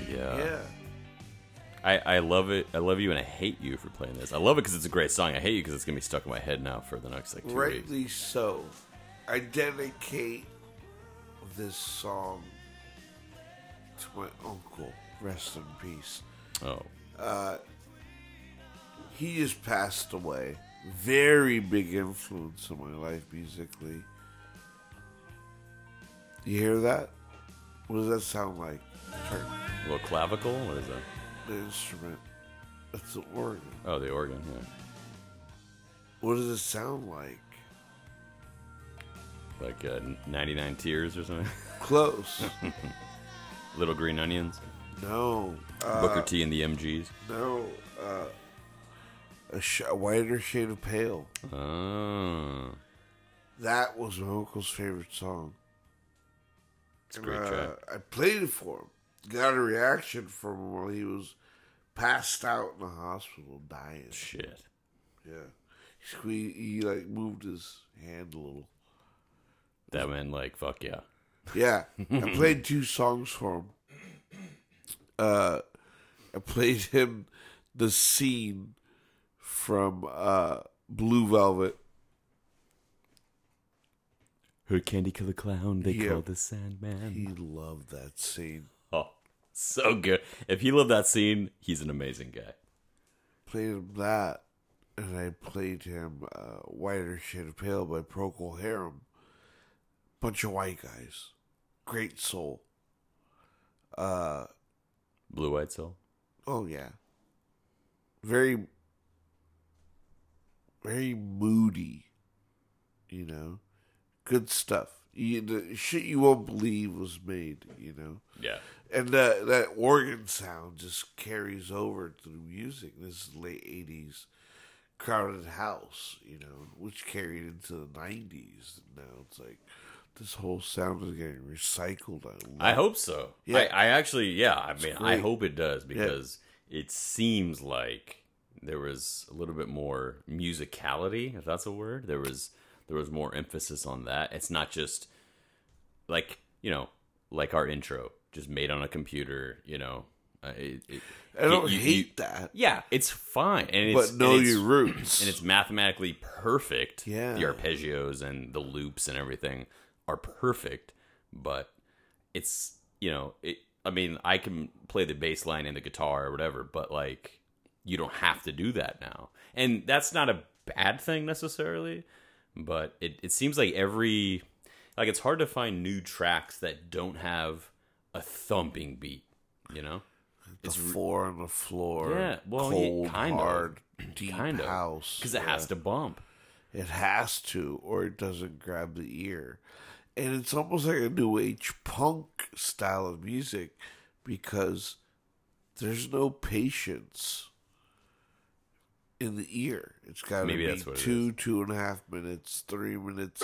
yeah.
Yeah.
I, I love it. I love you and I hate you for playing this. I love it because it's a great song. I hate you because it's going to be stuck in my head now for the next like two
Rightly
weeks.
so. I dedicate this song to my uncle. Rest in peace.
Oh.
He just passed away. Very big influence on my life musically. You hear that? What does that sound like? Turn
A little clavicle? What is that?
the instrument. That's the organ.
Oh, the organ, yeah.
What does it sound like?
Like uh, ninety-nine Tears or something?
Close.
Little Green Onions?
No. Uh,
Booker T and the M Gs?
No. Uh, a, sh- a whiter shade of pale.
Oh.
That was my uncle's favorite song.
It's a great
Uh,
track.
I played it for him. Got a reaction from him while he was passed out in the hospital, dying.
Shit.
Yeah, he, squeezed, he like moved his hand a little.
That man, like, fuck yeah.
Yeah, I played two songs for him. Uh, I played him the scene from uh, Blue Velvet.
Her Candy Killer Clown, they
Yeah.
call the Sandman.
He loved that scene.
Oh, so good. If he loved that scene, he's an amazing guy.
Played him that, and I played him uh, Whiter Shade of Pale by Procol Harum. Bunch of white guys. Great soul. Uh,
Blue White Soul.
oh, yeah. Very, very moody, you know. Good stuff. You, the shit you won't believe was made, you know.
Yeah.
And that that organ sound just carries over to the music. This is late eighties Crowded House, you know, which carried into the nineties. Now it's like this whole sound is getting recycled. I, love
I hope so.
Yeah.
I, I actually, yeah, I mean, I
great.
hope it does because it seems like there was a little bit more musicality, if that's a word. There was there was more emphasis on that. It's not just like, you know, like our intro, just made on a computer, you know. Uh, it, it,
I don't
you-
hate
you-
that,
Yeah, it's fine. And it's,
but know
and it's,
your roots.
and it's mathematically perfect.
Yeah.
The arpeggios and the loops and everything are perfect, but it's, you know, it, I mean, I can play the bass line and the guitar or whatever, but like, you don't have to do that now. And that's not a bad thing necessarily, but it, it seems like every, like, it's hard to find new tracks that don't have a thumping beat, you know?
the four on the floor.
Yeah, well, yeah,
cold,
kind of.
hard, deep
Kind of.
house.
Because it
Yeah.
has to bump.
It has to, or it doesn't grab the ear. And it's almost like a new age punk style of music because there's no patience in the ear. It's got to
Maybe
be
that's what it
two, two and a half minutes, three minutes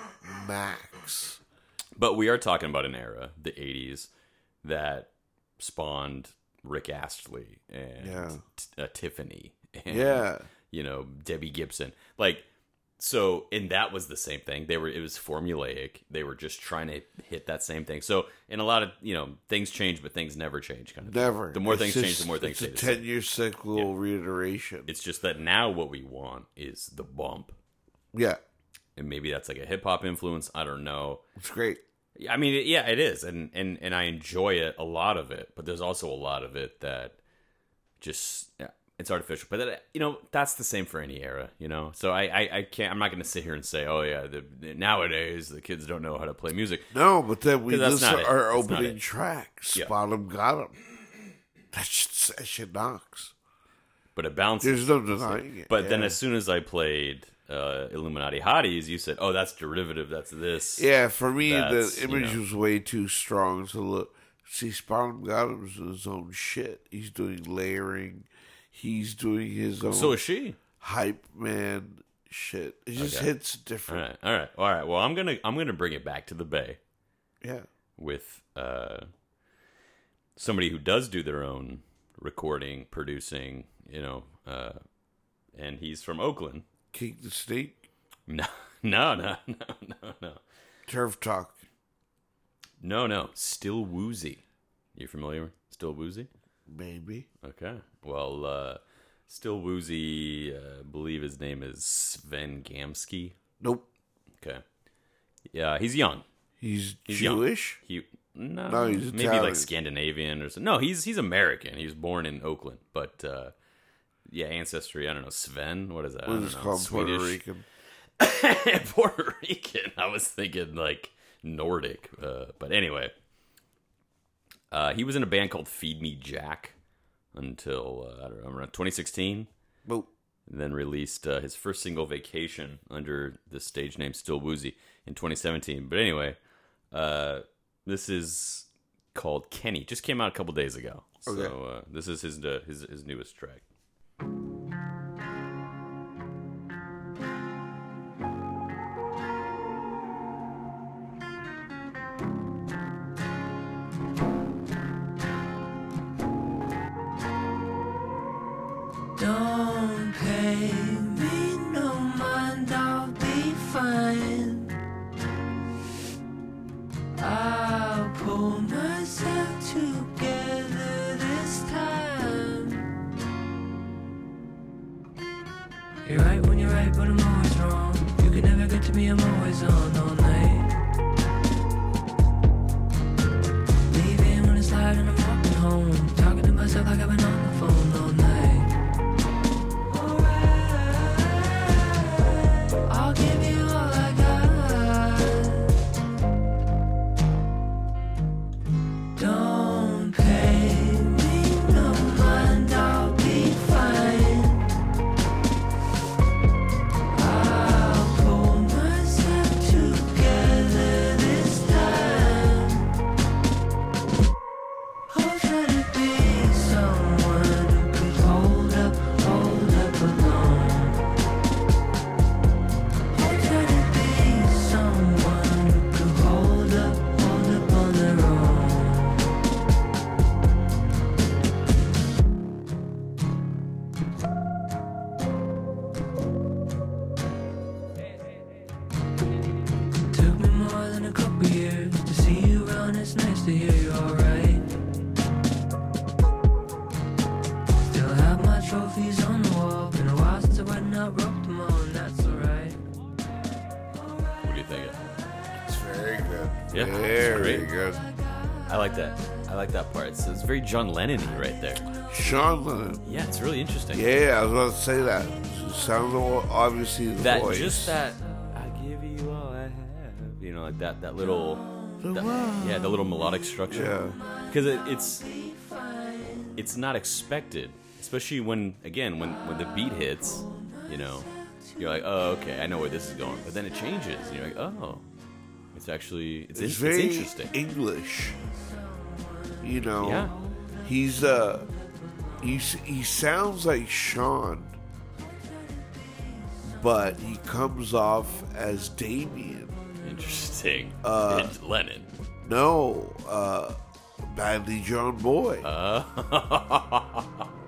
max.
But we are talking about an era, the eighties, that spawned Rick Astley and
Yeah.
T- uh, Tiffany and,
Yeah.
you know, Debbie Gibson. Like, so, and that was the same thing. They were, it was formulaic. They were just trying to hit that same thing. So, in a lot of, you know, things change, but things never change kind of thing.
Never.
The more
It's
things
just-
change, the more things
it's
stay
a
the same.
ten-year cycle reiteration.
It's just that now what we want is the bump.
yeah,
And maybe that's like a hip hop influence. I don't know.
it's great.
I mean, yeah, it is, and, and and I enjoy it, a lot of it. But there's also a lot of it that just yeah, it's artificial. But that, you know, that's the same for any era, you know. So I, I, I can't. I'm not going to sit here and say, oh yeah, the, the, nowadays the kids don't know how to play music.
No, but then we
'Cause that's
listen
not
to
it.
our
That's not
opening
it.
track,
Yeah.
Spot 'em, Got 'em. That shit, that shit knocks.
But it bounces.
There's no denying it.
But then
yeah.
as soon as I played uh, Illuminati Hotties, you said, oh, that's derivative. That's this.
Yeah, for me,
That's,
the
you
image
know.
was way too strong to look. See, Spot'em got him in his own shit. He's doing layering. He's doing his own
So is she.
hype man shit. It just
Okay.
hits
All
different.
right, all right, all right. Well, I'm gonna I'm gonna bring it back to the Bay.
Yeah.
With uh, somebody who does do their own recording, producing, you know, uh, and he's from Oakland.
King the Snake.
No, no, no, no, no, no,
Turf Talk.
no, no. Still Woozy. You familiar with Still Woozy?
Maybe.
Okay. Well, uh, Still Woozy, uh, I believe his name is Sven Gamsky.
Nope.
Okay. Yeah, he's young.
He's,
He's
Jewish?
Young. He no,
No, he's
maybe
Italian.
like Scandinavian or something. No, he's he's American. He was born in Oakland, but uh, yeah, ancestry. I don't know. Sven. What is that? I
What
don't
is
know.
called Puerto
Swedish.
Rican?
Puerto Rican. I was thinking like Nordic, uh, but anyway, uh, he was in a band called Feed Me Jack until uh, I don't know around twenty sixteen.
Nope.
And then released uh, his first single, Vacation, under the stage name Still Woozy in twenty seventeen. But anyway, uh, this is called Kenny. Just came out a couple days ago.
Okay.
So uh, this is his, uh, his his newest track.
Don't pay me no mind, I'll be fine. I'll pull myself together this time. You're right when you're right, but I'm always wrong. You can never get to me, I'm always on all night. Leaving when it's light and I'm walking home. Talking to myself like I've been on the phone all night. I'll give you all I got. Don't pay me no mind, I'll be fine. I'll pull myself together this time. I'll try to be someone who could hold up, hold up alone. I'll try to be someone who could hold up, hold up on their own. Took me more than a couple years to see you around. It's nice to hear you're alright. Still have my trophies on the wall. Been a while since I went out, broke them all, and that's alright.
What do you think?
It's very good.
Yeah, it's
Very
great.
good.
I like that. I like that part. It's, it's very John Lennon-y right there.
Sean Lennon.
Yeah, it's really interesting.
Yeah, I was about to say that. It sounds all- obviously the
That
voice.
just that I give you all I have. You know, like that that little that- yeah, the little melodic structure.
Yeah.
Because it, it's it's not expected, especially when again when when the beat hits. You know, you're like, oh, okay, I know where this is going. But then it changes. And you're like, oh, it's actually it's,
It's
in-
very
it's interesting.
English. You know,
Yeah.
he's uh, he's he sounds like Sean, but he comes off as Damien.
Interesting.
Uh,
It's Lennon.
No, uh, Badly John Boy.
Uh, wow.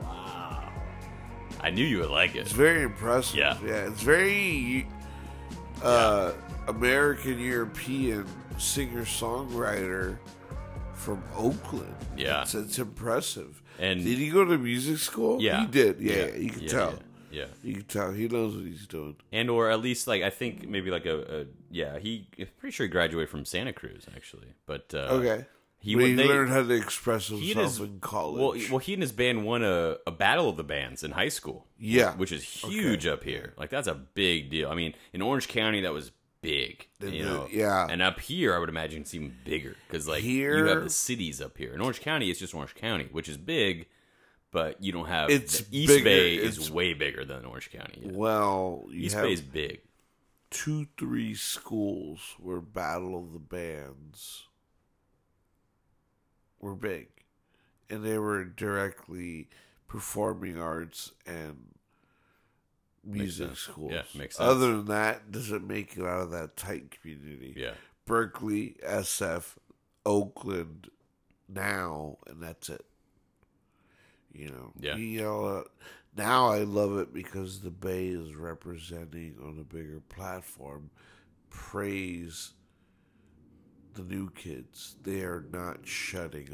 I knew you would like it.
It's very impressive.
Yeah.
yeah. It's very uh, American European singer songwriter from Oakland.
Yeah.
it's, it's impressive.
And-
did he go to music school?
Yeah.
he did. Yeah,
Yeah.
you can
Yeah,
tell.
yeah, yeah.
You can tell he knows what he's doing.
And or at least like I think maybe like a, a yeah he I'm pretty sure he graduated from Santa Cruz actually, but uh,
Okay,
he
he,
would
he
they,
learned how to express
he
himself
and his-
in college.
Well, well, he and his band won a, a battle of the bands in high school.
Yeah.
which is huge up here. Like that's a big deal. I mean, in Orange County that was big,
The-
you
the-
know.
yeah.
And up here, I would imagine it's even bigger because like
Here-
you have the cities up here. In Orange County, it's just Orange County, which is big. But you don't have
It's
the East
bigger.
Bay
It's-
is way bigger than Orange County. Yeah.
well, you
East
have
Bay is big.
two, three schools where Battle of the Bands were big, and they were directly performing arts and music
sense.
schools.
Yeah, makes sense.
Other than that, doesn't make it out of that tight community.
Yeah.
Berkeley, S F, Oakland, now, and that's it. You know,
Yeah.
You know, uh, now I love it because the Bay is representing on a bigger platform. Praise the new kids; they are not shutting up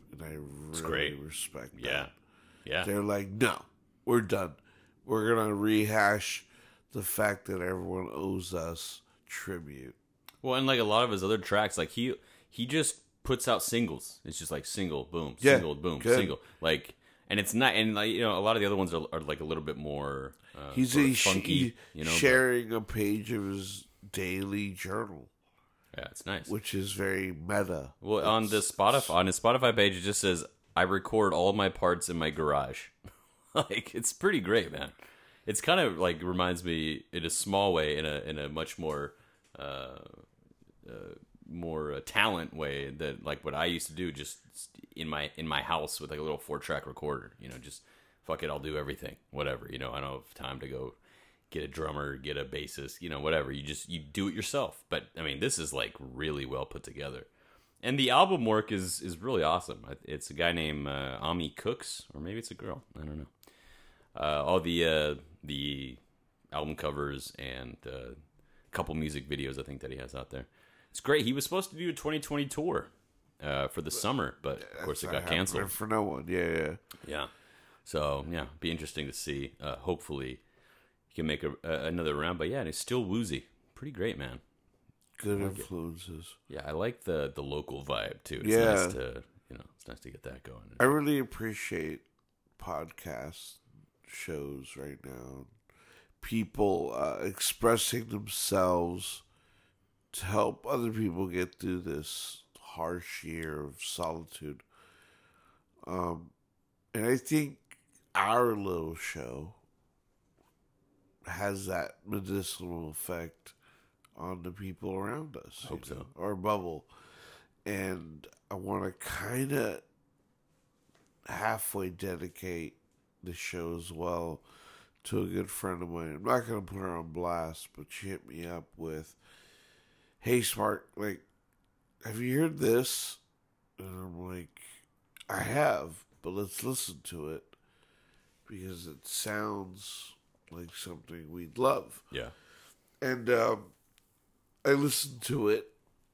and I really
great.
respect that.
Yeah. Yeah.
They're like, no, we're done. We're going to rehash the fact that everyone owes us tribute.
Well, and like a lot of his other tracks, like he he just puts out singles. It's just like single, boom,
Yeah,
single, boom,
good.
single. Like, and it's not, and like, you know, a lot of the other ones are, are like a little bit more uh,
He's
sort of
a,
funky,
he,
you know.
sharing a page of his daily journal,
But, yeah, it's nice.
which is very meta.
Well, on the Spotify on his Spotify page, it just says, "I record all my parts in my garage." Like, it's pretty great, man. It's kind of like reminds me in a small way, in a in a much more uh, uh, more uh, talent way that like what I used to do, just in my in my house with like a little four track recorder. You know, just fuck it, I'll do everything, whatever. You know, I don't have time to go get a drummer, get a bassist, you know, whatever. You just you do it yourself. But I mean, this is like really well put together. And the album work is is really awesome. It's a guy named uh, Ami Cooks, or maybe it's a girl. I don't know. Uh, all the uh, the album covers and uh, a couple music videos I think that he has out there. It's great. He was supposed to do a twenty twenty tour uh, for the summer, but of course it
That's
got
not
canceled.
happening for no one. Yeah, yeah.
Yeah. So yeah, be interesting to see. Uh, hopefully, he can make a, a, another round. But yeah, and it's still woozy. Pretty great, man.
Good influences.
Yeah, I like the the local vibe too. It's
Yeah.
nice to you know, it's nice to get that going.
I really appreciate podcast shows right now. People uh, expressing themselves to help other people get through this harsh year of solitude. Um, and I think our little show has that medicinal effect on the people around us.
Hope
you know,
so.
Our bubble. And I want to kind of halfway dedicate the show as well to a good friend of mine. I'm not going to put her on blast, but she hit me up with, "Hey, Smart, like, have you heard this?" And I'm like, "I have, but let's listen to it because it sounds like something we'd love."
Yeah.
And um, I listened to it,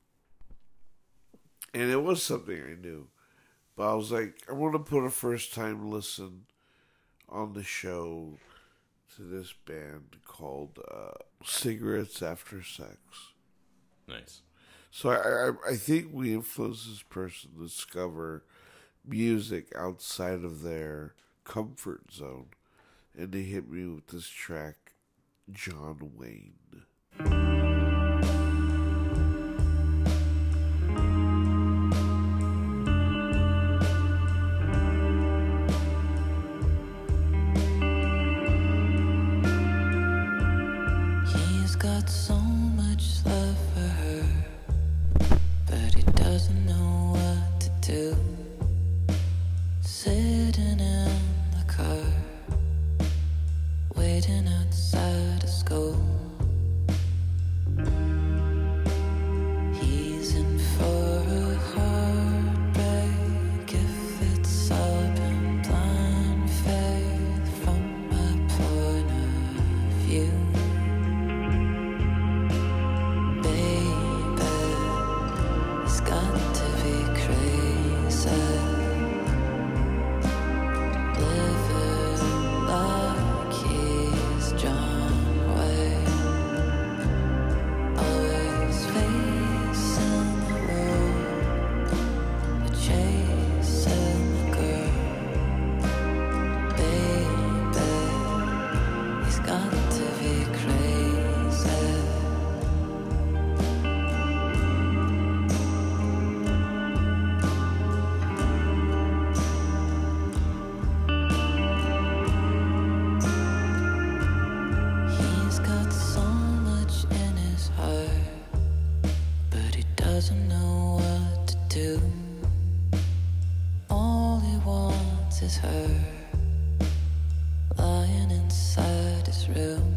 and it was something I knew. But I was like, I want to put a first-time listen on the show to this band called uh, Cigarettes After Sex.
Nice.
So I, I, I think we influence this person to discover music outside of their comfort zone. And they hit me with this track, John Wayne.
He's got so much love for her, but he doesn't know what to do. Sitting in the car, waiting outside of school. He's in for a heartbreak if it's all been blind faith from my point of view. Baby, it's got to be crazy. Living like he's John Wayne, always facing the road, but chasing the girl. Baby, he's got to be crazy. He's got so much in his heart, but he doesn't know what to do. All he wants is her, lying inside his room.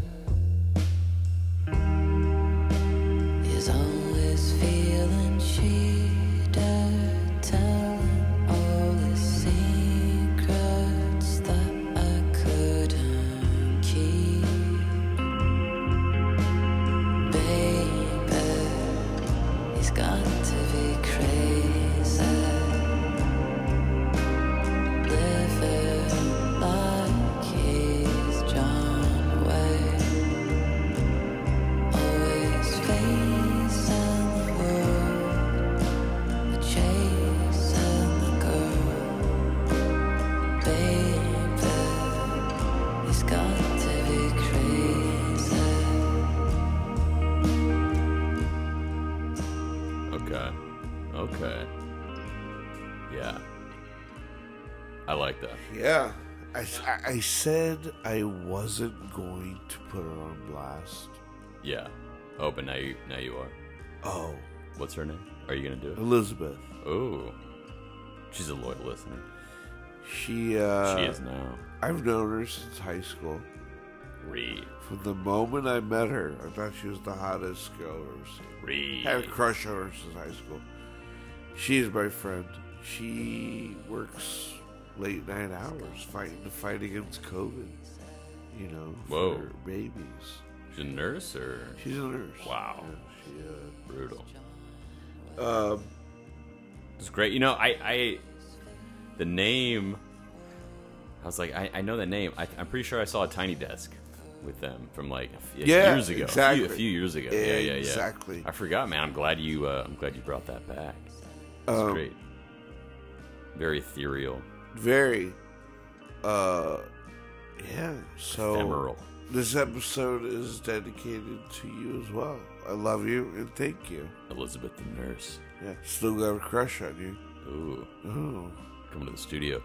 He's always feeling cheated, telling all his secrets that I couldn't keep. Baby, he's got to be crazy.
like that.
Yeah. I, I, I said I wasn't going to put her on blast.
Yeah. Oh, but now you now you are.
Oh,
What's her name? Are you gonna do it?
Elizabeth.
Oh, she's a loyal listener.
She, uh...
she is now.
I've known her since high school.
Reed.
From the moment I met her, I thought she was the hottest girl I've ever seen.
Reed.
Had a crush on her since high school. She is my friend. She works late night hours fighting the fight against COVID. You know,
Whoa.
for babies.
She's a nurse or
She's a nurse.
Wow.
Yeah, she, uh,
brutal.
um,
It's great. You know, I, I, the name. I was like, I, I know the name. I, I'm pretty sure I saw a Tiny Desk with them from like a few,
Yeah,
years ago.
exactly.
A few, a few years ago. Yeah, yeah, yeah.
Exactly.
I forgot, man. I'm glad you. Uh, I'm glad you brought that back. It's
Um,
great. Very ethereal,
very. Uh, yeah. So
ephemeral.
this episode is dedicated to you as well. I love you and thank you.
Elizabeth the nurse.
Yeah, still got a crush on you.
Ooh,
Oh.
coming to the studio.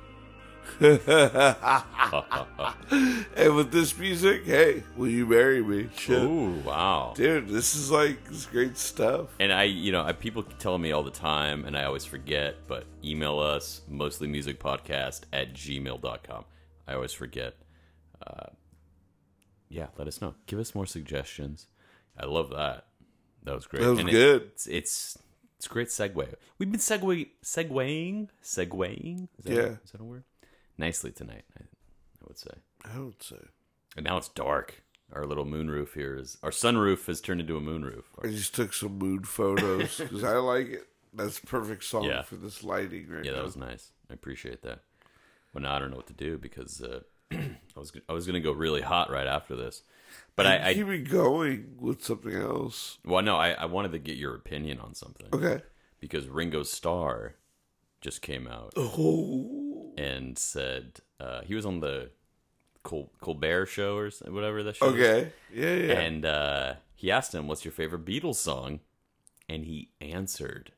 And with this music, hey, will you marry me? Shit.
Ooh, wow.
Dude, this is like this great stuff.
And I, you know, I, people tell me all the time, and I always forget, but email us, mostlymusicpodcast at gmail dot com. I always forget. Uh, yeah, let us know. Give us more suggestions. I love that. That was great.
That was
And it-
good.
it's, it's it's a great segue. We've been segue, segueing, segueing. Is that,
Yeah.
Is that a word? Nicely tonight, I, I would say.
I would say.
And now it's dark. Our little moonroof here is... Our sunroof has turned into a moonroof.
I just took some mood photos because I like it. That's a perfect song
Yeah.
for this lighting right
Yeah,
now.
that was nice. I appreciate that. Well, now I don't know what to do because uh, I was I was gonna go really hot right after this, but I, I
keep it going with something else.
well no I, I wanted to get your opinion on something.
Okay.
Because Ringo Starr just came out
Oh.
and said uh, he was on the Col- Colbert show or s- whatever that show. is.
Okay. Yeah, yeah.
And uh, he asked him, "What's your favorite Beatles song?" And he answered.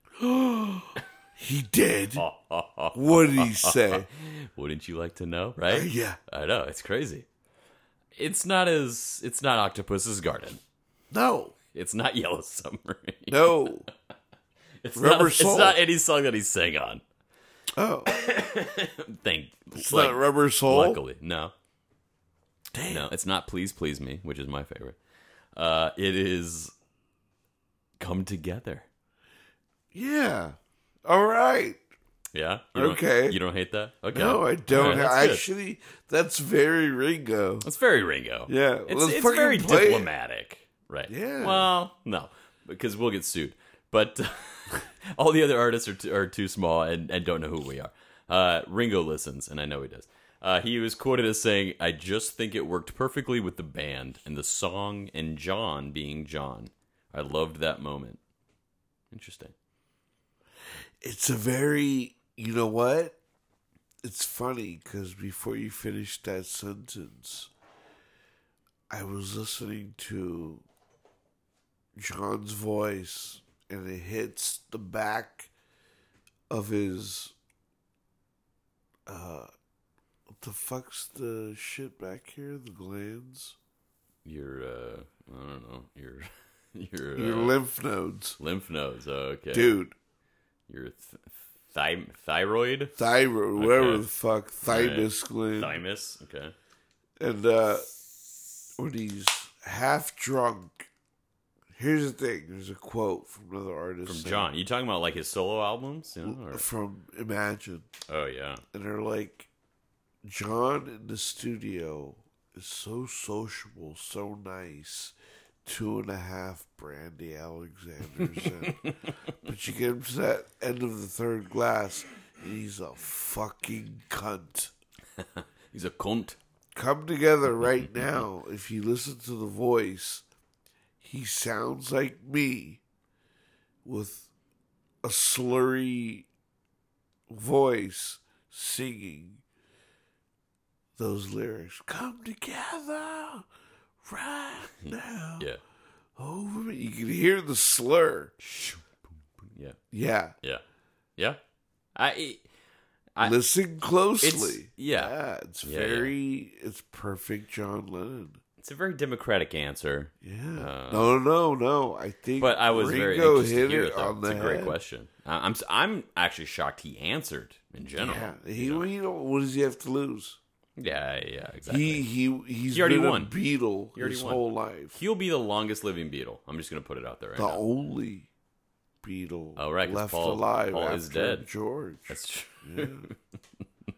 He did. What did he say?
Wouldn't you like to know? Right?
Yeah.
I know, it's crazy. It's not as it's not Octopus's Garden.
No.
It's not Yellow Submarine.
No.
It's
Rubber
not,
Soul.
It's not any song that he sang on.
Oh.
Thank
It's
like,
not Rubber Soul?
Luckily, no.
Damn.
No, it's not Please Please Me, which is my favorite. Uh, it is Come Together.
Yeah. All right.
Yeah? You don't-
Okay.
You don't hate that? Okay.
No, I
All
don't.
right, that's good.
Actually, that's very Ringo.
It's very Ringo.
Yeah,
It's,
let's
it's
fucking
very
play it.
diplomatic. Right.
Yeah.
Well, no, because we'll get sued. But all the other artists are too, are too small and, and don't know who we are. Uh, Ringo listens, and I know he does. Uh, he was quoted as saying, "I just think it worked perfectly with the band and the song and John being John. I loved that moment." Interesting.
It's a very, you know what? It's funny because before you finished that sentence, I was listening to John's voice and it hits the back of his, uh, what the fuck's the shit back here? The glands?
Your, uh, I don't know, your, your,
Your
uh,
lymph nodes.
lymph nodes. Oh, okay.
Dude,
Your th- thy- thyroid?
thyroid, whatever
Okay.
the fuck, thymus gland.
Thymus? Okay.
And uh, when he's half drunk, here's the thing. There's a quote from another artist.
From
saying-
John. You talking about like his solo albums? You know, or-
From Imagine.
Oh, yeah.
And they're like, John in the studio is so sociable, so nice. Two and a half Brandy Alexanders in. But you get him to that end of the third glass, and he's a fucking cunt.
He's a cunt.
Come together right now. If you listen to the voice, he sounds like me with a slurry voice singing those lyrics. Come together right now.
Yeah.
Over me. You can hear the slur.
Yeah.
Yeah.
Yeah. Yeah. I I,
Listen closely.
It's, yeah.
yeah, it's
Yeah,
very, it's perfect John Lennon.
It's a very democratic answer.
Yeah.
Uh,
no, no, no. I think
But I was
Ringo
very interested to
hit
hear
it
it, though.
on
It's
the
a great
head.
question. I- I'm I'm actually shocked he answered in general.
Yeah, he, you know, what does he have to lose?
Yeah, yeah, exactly.
He he he's
He already
been
won.
a Beatle
He already
his
won.
whole life.
He'll be the longest living Beatle. I'm just going to put it out there right
the
now.
only Beatle
Oh, right, 'cause
left
Paul-
alive
Paul
after
is dead.
George.
That's true.
Yeah,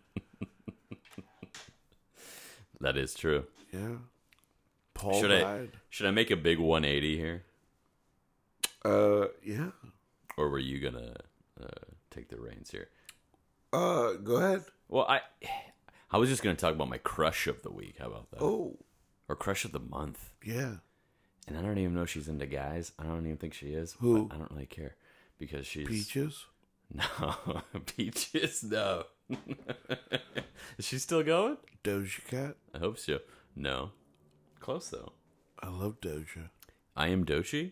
That is true.
yeah. Paul
Should I
died.
should I make a big one eighty here,
Uh, yeah.
or were you gonna uh, take the reins here?
Uh, go ahead.
Well, I I was just gonna talk about my crush of the week. How about that?
Oh,
Or crush of the month.
yeah.
And I don't even know if she's into guys. I don't even think she is.
Who?
But I don't really care because she's
Peaches.
No, Peaches. No. Is she still going?
Doja Cat.
I hope so. No. Close though.
I love Doja.
I Am Doechii.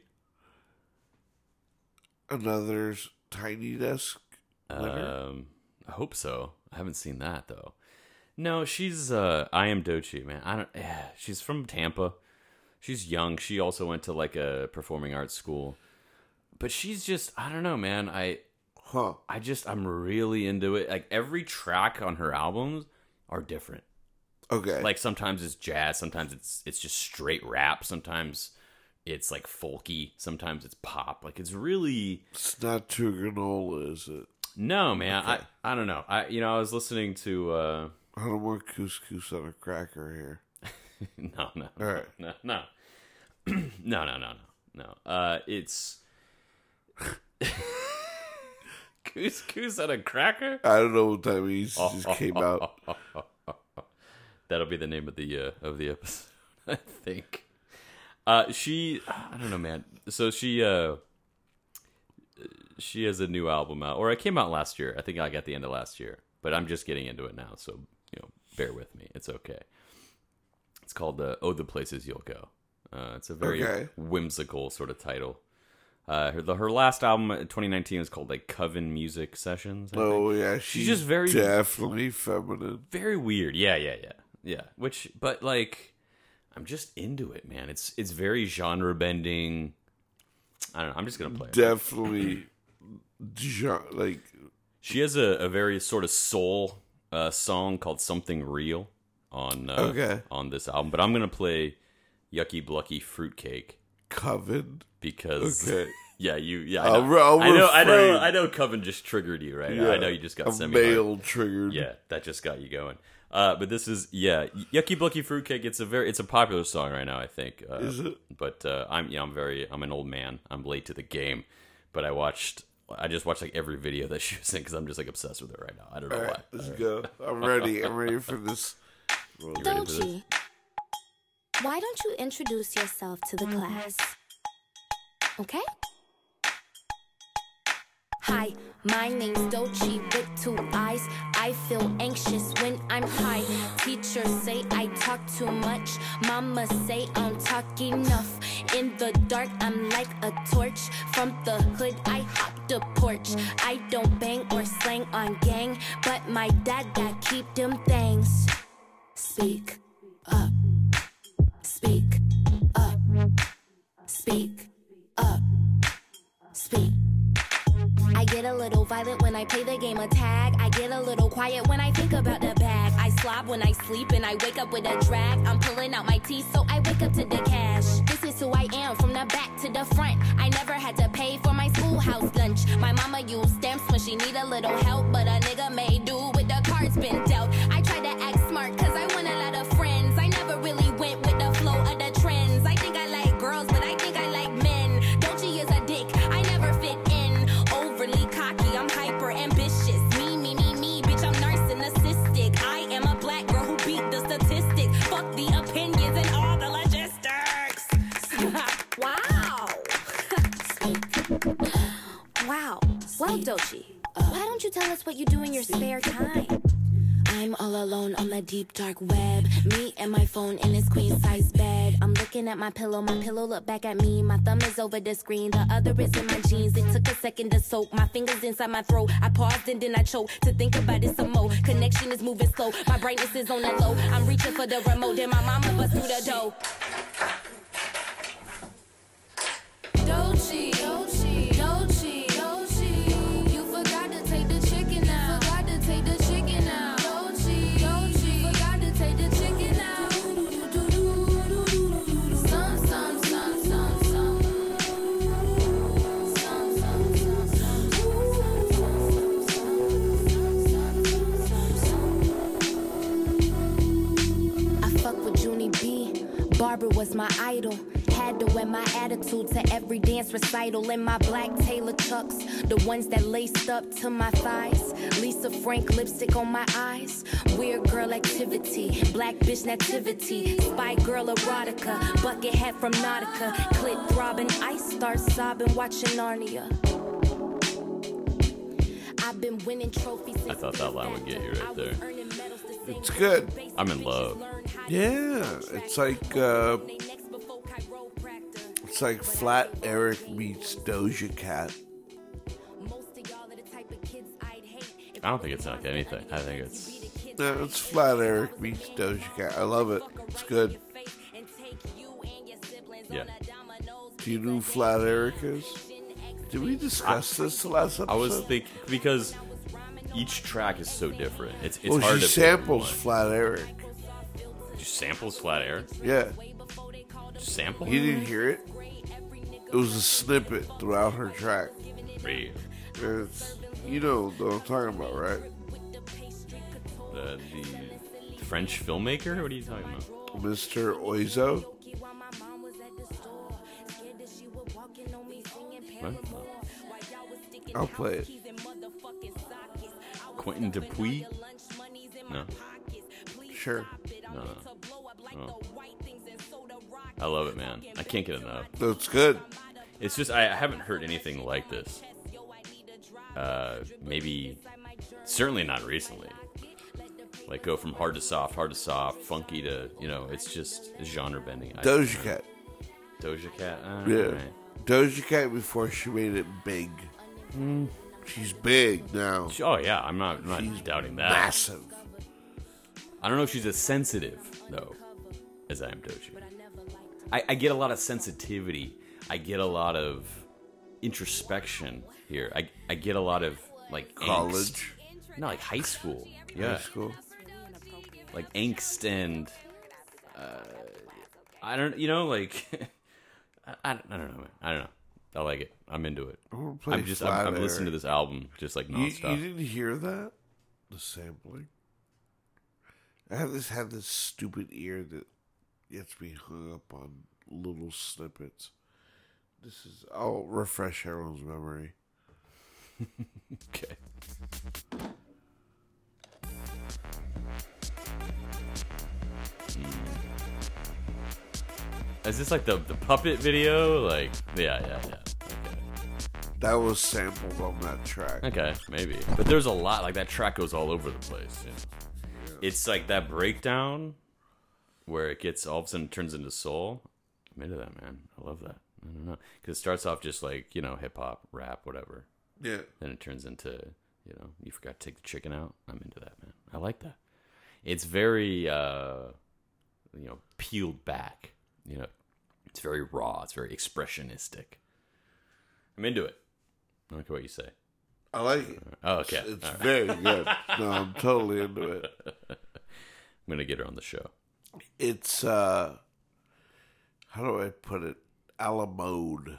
Another Tiny Desk winner.
Um, I hope so. I haven't seen that though. No, she's uh, I Am Doechii, man. I don't. Eh, she's from Tampa. She's young. She also went to like a performing arts school, but she's just I don't know, man. I
huh.
I just I'm really into it. Like every track on her albums are different.
Okay.
Like sometimes it's jazz, sometimes it's it's just straight rap, sometimes it's like folky, sometimes it's pop. Like it's really
It's not too granola, is it?
no, man.
Okay.
I I don't know. I you know I was listening to uh
I don't want couscous on a cracker here.
no no
All right.
no no no no no no no. Uh, it's couscous on a cracker.
I don't know what time he just came out.
That'll be the name of the uh, of the episode, I think. Uh, she, I don't know, man. So she, uh, she has a new album out, or it came out last year. I think I got the end of last year, but I'm just getting into it now, so you know, bear with me. It's okay. It's called uh, "Oh, the Places You'll Go." Uh, it's a very
Okay.
whimsical sort of title. Uh, her the, her last album in twenty nineteen was called like Coven Music Sessions. I think.
Oh yeah, she's,
just very-
definitely feminine.
Very weird. Yeah, yeah, yeah, yeah. Which, but like, I'm just into it, man. It's it's very genre bending. I don't know. I'm just gonna play it.
Definitely, gen- like
She has a, a very sort of soul uh, song called "Something Real" on uh,
Okay.
on this album, but I'm gonna play "Yucky Blucky Fruitcake"
Coven.
because
Okay.
yeah, you yeah. I
I'll
know,
re- I'll
I know, I know,
refrain.
I know. Coven just triggered you, right?
Yeah,
I know you just got
a
semi
male triggered.
Yeah, that just got you going. Uh, but this is yeah, Yucky Blucky Fruitcake. It's a very it's a popular song right now, I think. Uh,
Is it?
But uh, I'm yeah, I'm very I'm an old man. I'm late to the game. But I watched I just watched like every video that she was in because I'm just like obsessed with her right now. I don't know
All
why.
right, let's go. I'm ready. I'm ready for this.
You ready for this?
Doechii, why don't you introduce yourself to the class? Okay? Hi, my name's Doechii with two eyes. I feel anxious when I'm high. Teachers say I talk too much. Mama say I'm talk enough. In the dark, I'm like a torch. From the hood, I hop the porch. I don't bang or slang on gang, but my dad got keep them things. Speak up. Speak up. Speak up. Speak. I get a little violent when I play the game of tag. I get a little quiet when I think about the bag. I slob when I sleep and I wake up with a drag. I'm pulling out my teeth so I wake up to the cash. This is who I am from the back to the front. I never had to pay for my schoolhouse lunch. My mama used stamps when she need a little help, but a nigga made do with the cards been dealt. I tried to act smart cause I want a lot of friends. I never really went with the flow of the trends. I think I like girls, but I think I like men. Doechii is a dick, I never fit in. Overly cocky, I'm hyper ambitious. Me, me, me, me, bitch, I'm narcissistic. I am a black girl who beat the statistics. Fuck the opinions and all the logistics. Wow. Wow. Well, Doechii, why don't you tell us what you do in your spare time? I'm all alone on the deep dark web. Me and my phone in this queen size bed. I'm looking at my pillow, my pillow look back at me. My thumb is over the screen, the other is in my jeans. It took a second to soak, my fingers inside my throat. I paused and then I choked to think about it some more. Connection is moving slow, my brightness is on the low. I'm reaching for the remote, then my mama bust through the door. Dolce, Dolce, Dolce, Dolce. You forgot to take the chicken out. Forgot to take the chicken out. Dolce, Dolce. Forgot to take the chicken out. Some, some, some, some, some. Some, some, some, some. I fuck with Junie B. Barbara was my idol. Had to wear my attitude to every dance recital in my black Taylor Chucks, the ones that laced up to my thighs. Lisa Frank lipstick on my eyes. Weird girl activity, black bitch nativity, spy girl erotica, bucket hat from Nautica, clit throbbing, ice start sobbing, watching Narnia. I've been winning trophies.
I thought that line would get you right there.
It's good.
I'm in love.
Yeah, it's like uh, it's like Flat Eric meets Doja Cat.
I don't think it's like anything. I think it's...
No, it's Flat Eric meets Doja Cat. I love it. It's good.
Yeah.
Do you know who Flat Eric is? Did we discuss I, this the last episode?
I was thinking, because each track is so different. It's, it's
well,
hard
she
to
samples Flat Eric.
She samples Flat Eric?
Yeah.
Sample?
You didn't hear it? It was a snippet throughout her track.
Really?
It's, you know what I'm talking about, right?
The, the French filmmaker? What are you talking about?
Mister Oizo?
What?
I'll play it.
Quentin Dupuis? No.
Sure.
No. Oh. I love it, man. I can't get enough.
That's good.
It's just, I haven't heard anything like this. Uh, maybe, certainly not recently. Like, go from hard to soft, hard to soft, funky to, you know, it's just genre bending.
Doja Cat.
Doja Cat? Uh,
Yeah.
Right.
Doja Cat before she made it big.
Mm.
She's big now.
Oh, yeah, I'm not, I'm not
She's
doubting that.
massive.
I don't know if she's as sensitive, though, as I am Doja. I, I get a lot of sensitivity. I get a lot of introspection here. I, I get a lot of, like,
College.
Angst. No, like high school. Yeah.
High school.
Like, angst and, uh, I don't, you know, like, I, I, I don't know, man. I don't know. I like it. I'm into it.
I'm, play
I'm just, I'm, I'm listening to this album just, like,
You,
nonstop.
you didn't hear that? The sampling? I have this had this stupid ear that gets me hung up on little snippets. This is I'll refresh everyone's memory.
Okay. Mm. Is this like the the puppet video? Like, yeah, yeah, yeah. Okay.
That was sampled on that track.
Okay, maybe. But there's a lot. Like, that track goes all over the place. You know? Yeah. It's like that breakdown where it gets all of a sudden turns into soul. I'm into that, man. I love that. I don't know, because it starts off just like, you know, hip hop, rap, whatever.
Yeah.
Then it turns into, you know, you forgot to take the chicken out. I'm into that, man. I like that. It's very, uh, you know, peeled back. You know, it's very raw. It's very expressionistic. I'm into it. I don't care what you say.
I like it.
Oh, okay.
It's, it's
All right.
very good. No, I'm totally into it.
I'm gonna get her on the show.
It's uh, how do I put it? A la mode.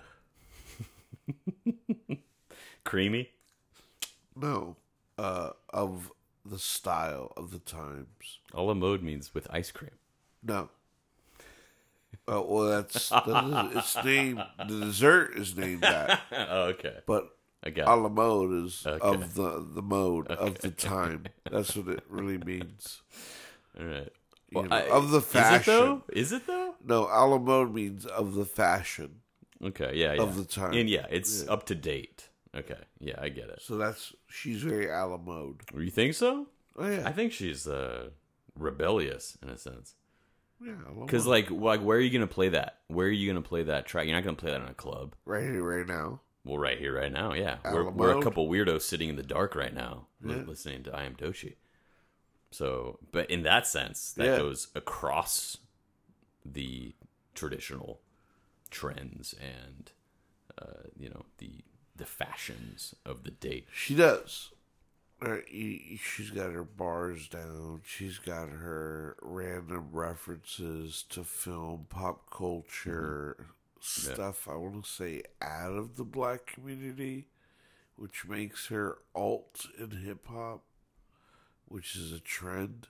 Creamy?
No, uh, of the style of the times.
A la mode means with ice cream.
No. Uh, well, that's the, it's named. The dessert is named that.
Oh, okay.
But
I got
a
it.
la mode is
Okay.
of the the mode of
Okay.
the time. That's what it really means.
All right.
You
Well,
know,
I-
of the fashion.
Is it though? Is it though?
No, a la mode means of the fashion.
Okay. Yeah. Yeah.
Of the time.
And yeah, it's
Yeah.
up to date. Okay. Yeah, I get it.
So that's she's very a la mode.
You think so?
Oh yeah,
I think she's uh, rebellious in a sense.
yeah.
Because like, like, where are you gonna play that? Where are you gonna play that track? You're not gonna play that in a club.
right here, right now.
Well, right here, right now, yeah.
Out
We're,
loud.
we're a couple weirdos sitting in the dark right now, li-
Yeah.
listening to I Am Doshi. So, but in that sense, that
Yeah.
goes across the traditional trends and, uh, you know, the the fashions of the day.
She does. Right, you- she's got her bars down. She's got her random references to film, pop culture,
Mm-hmm.
stuff, I want to say, out of the black community, which makes her alt in hip-hop, which is a trend.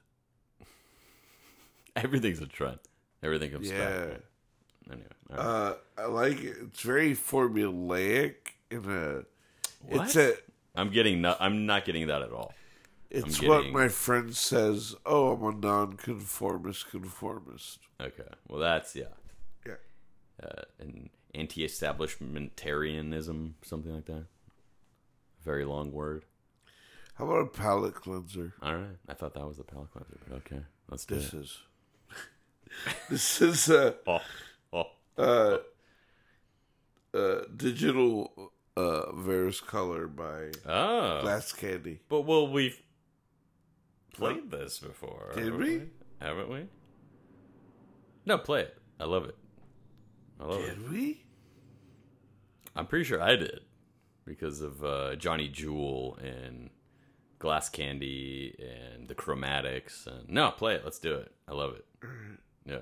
Everything's a trend. Everything comes
Yeah.
back. Right? Anyway, all right.
Uh, I like it. It's very formulaic in a...
What?
It's a...
I'm getting no, I'm not getting that at all.
It's
I'm
what
getting-
my friend says, oh, I'm a non-conformist conformist.
Okay. Well, that's, yeah.
Yeah.
Uh, an anti-establishmentarianism, something like that. Very long word.
How about a palate cleanser?
All right. I thought that was the palate cleanser, but okay. Let's do
This
it.
is... this is a
Oh, oh.
uh, uh, digital uh, Varus color by
Oh.
Glass Candy.
But, well, we've played this before.
Did
haven't
we?
Haven't we? No, play it. I love it. I love it.
Did we?
I'm pretty sure I did because of uh, Johnny Jewel and Glass Candy and the Chromatics. And no, play it. Let's do it. I love it. Yeah.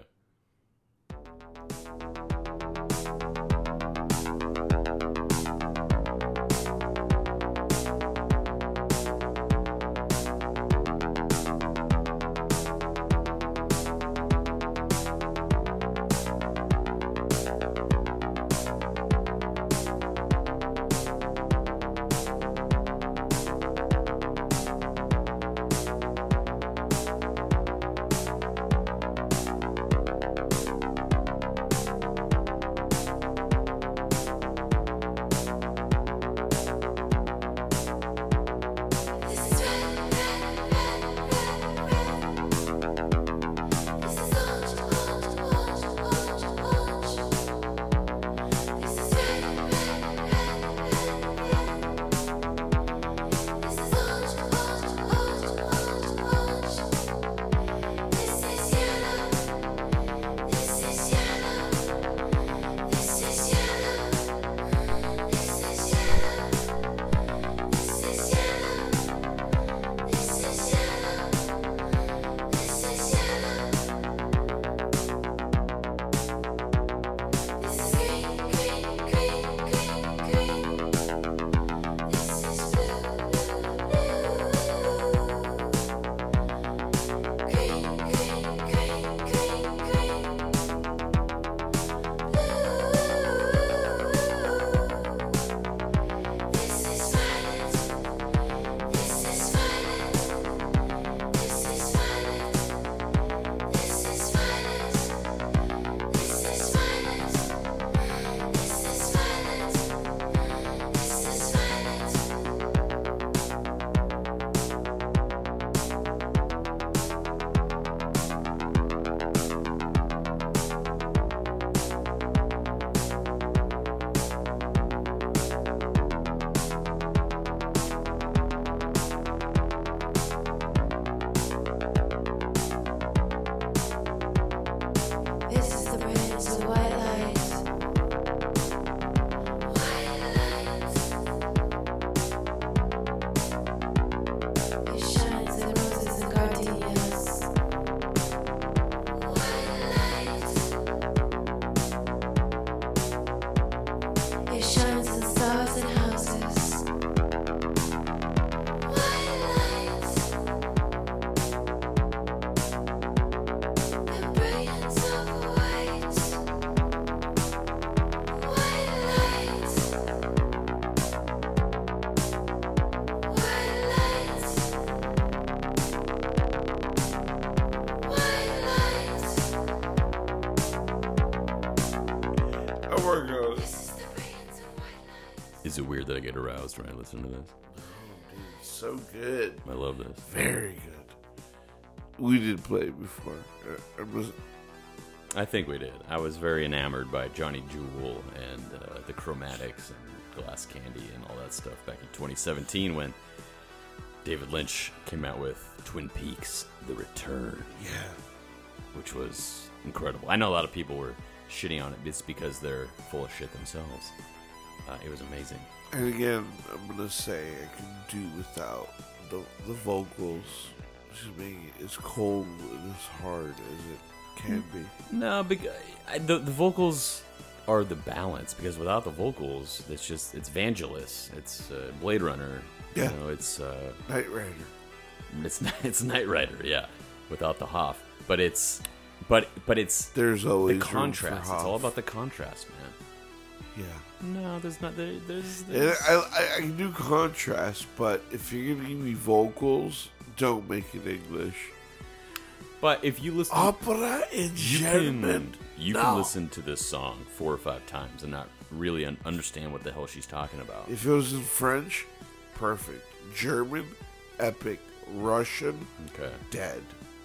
Is it weird that I get aroused when I listen to this?
Oh, dude, it's so good.
I love this.
Very good. We did play it before. Uh, it was,
I think we did. I was very enamored by Johnny Jewel and uh, the Chromatics and Glass Candy and all that stuff back in twenty seventeen when David Lynch came out with Twin Peaks: The Return.
yeah.
Which was incredible. I know a lot of people were shitting on it. It's because they're full of shit themselves. Uh, it was amazing.
And again, I'm going to say I can do without the, the vocals. Just making it as cold and as hard as it can be.
No, because I, the the vocals are the balance. Because without the vocals, it's just it's Vangelis, it's uh, Blade Runner.
Yeah.
You know, it's uh,
Knight Rider.
it's it's Knight Rider. Yeah, without the Hoff. But it's but but it's
There's always
the
room
contrast.
for
It's all
Hoff.
about the contrast, man.
Yeah.
No, there's not. There, there's.
And
there's
I, I, I can do contrast, but if you're going to give me vocals, don't make it English.
but if you listen,
Opera in
you
German.
can you
No.
can listen to this song four or five times and not really un- understand what the hell she's talking about.
If it was in French, perfect. German, epic. Russian,
Okay.
dead.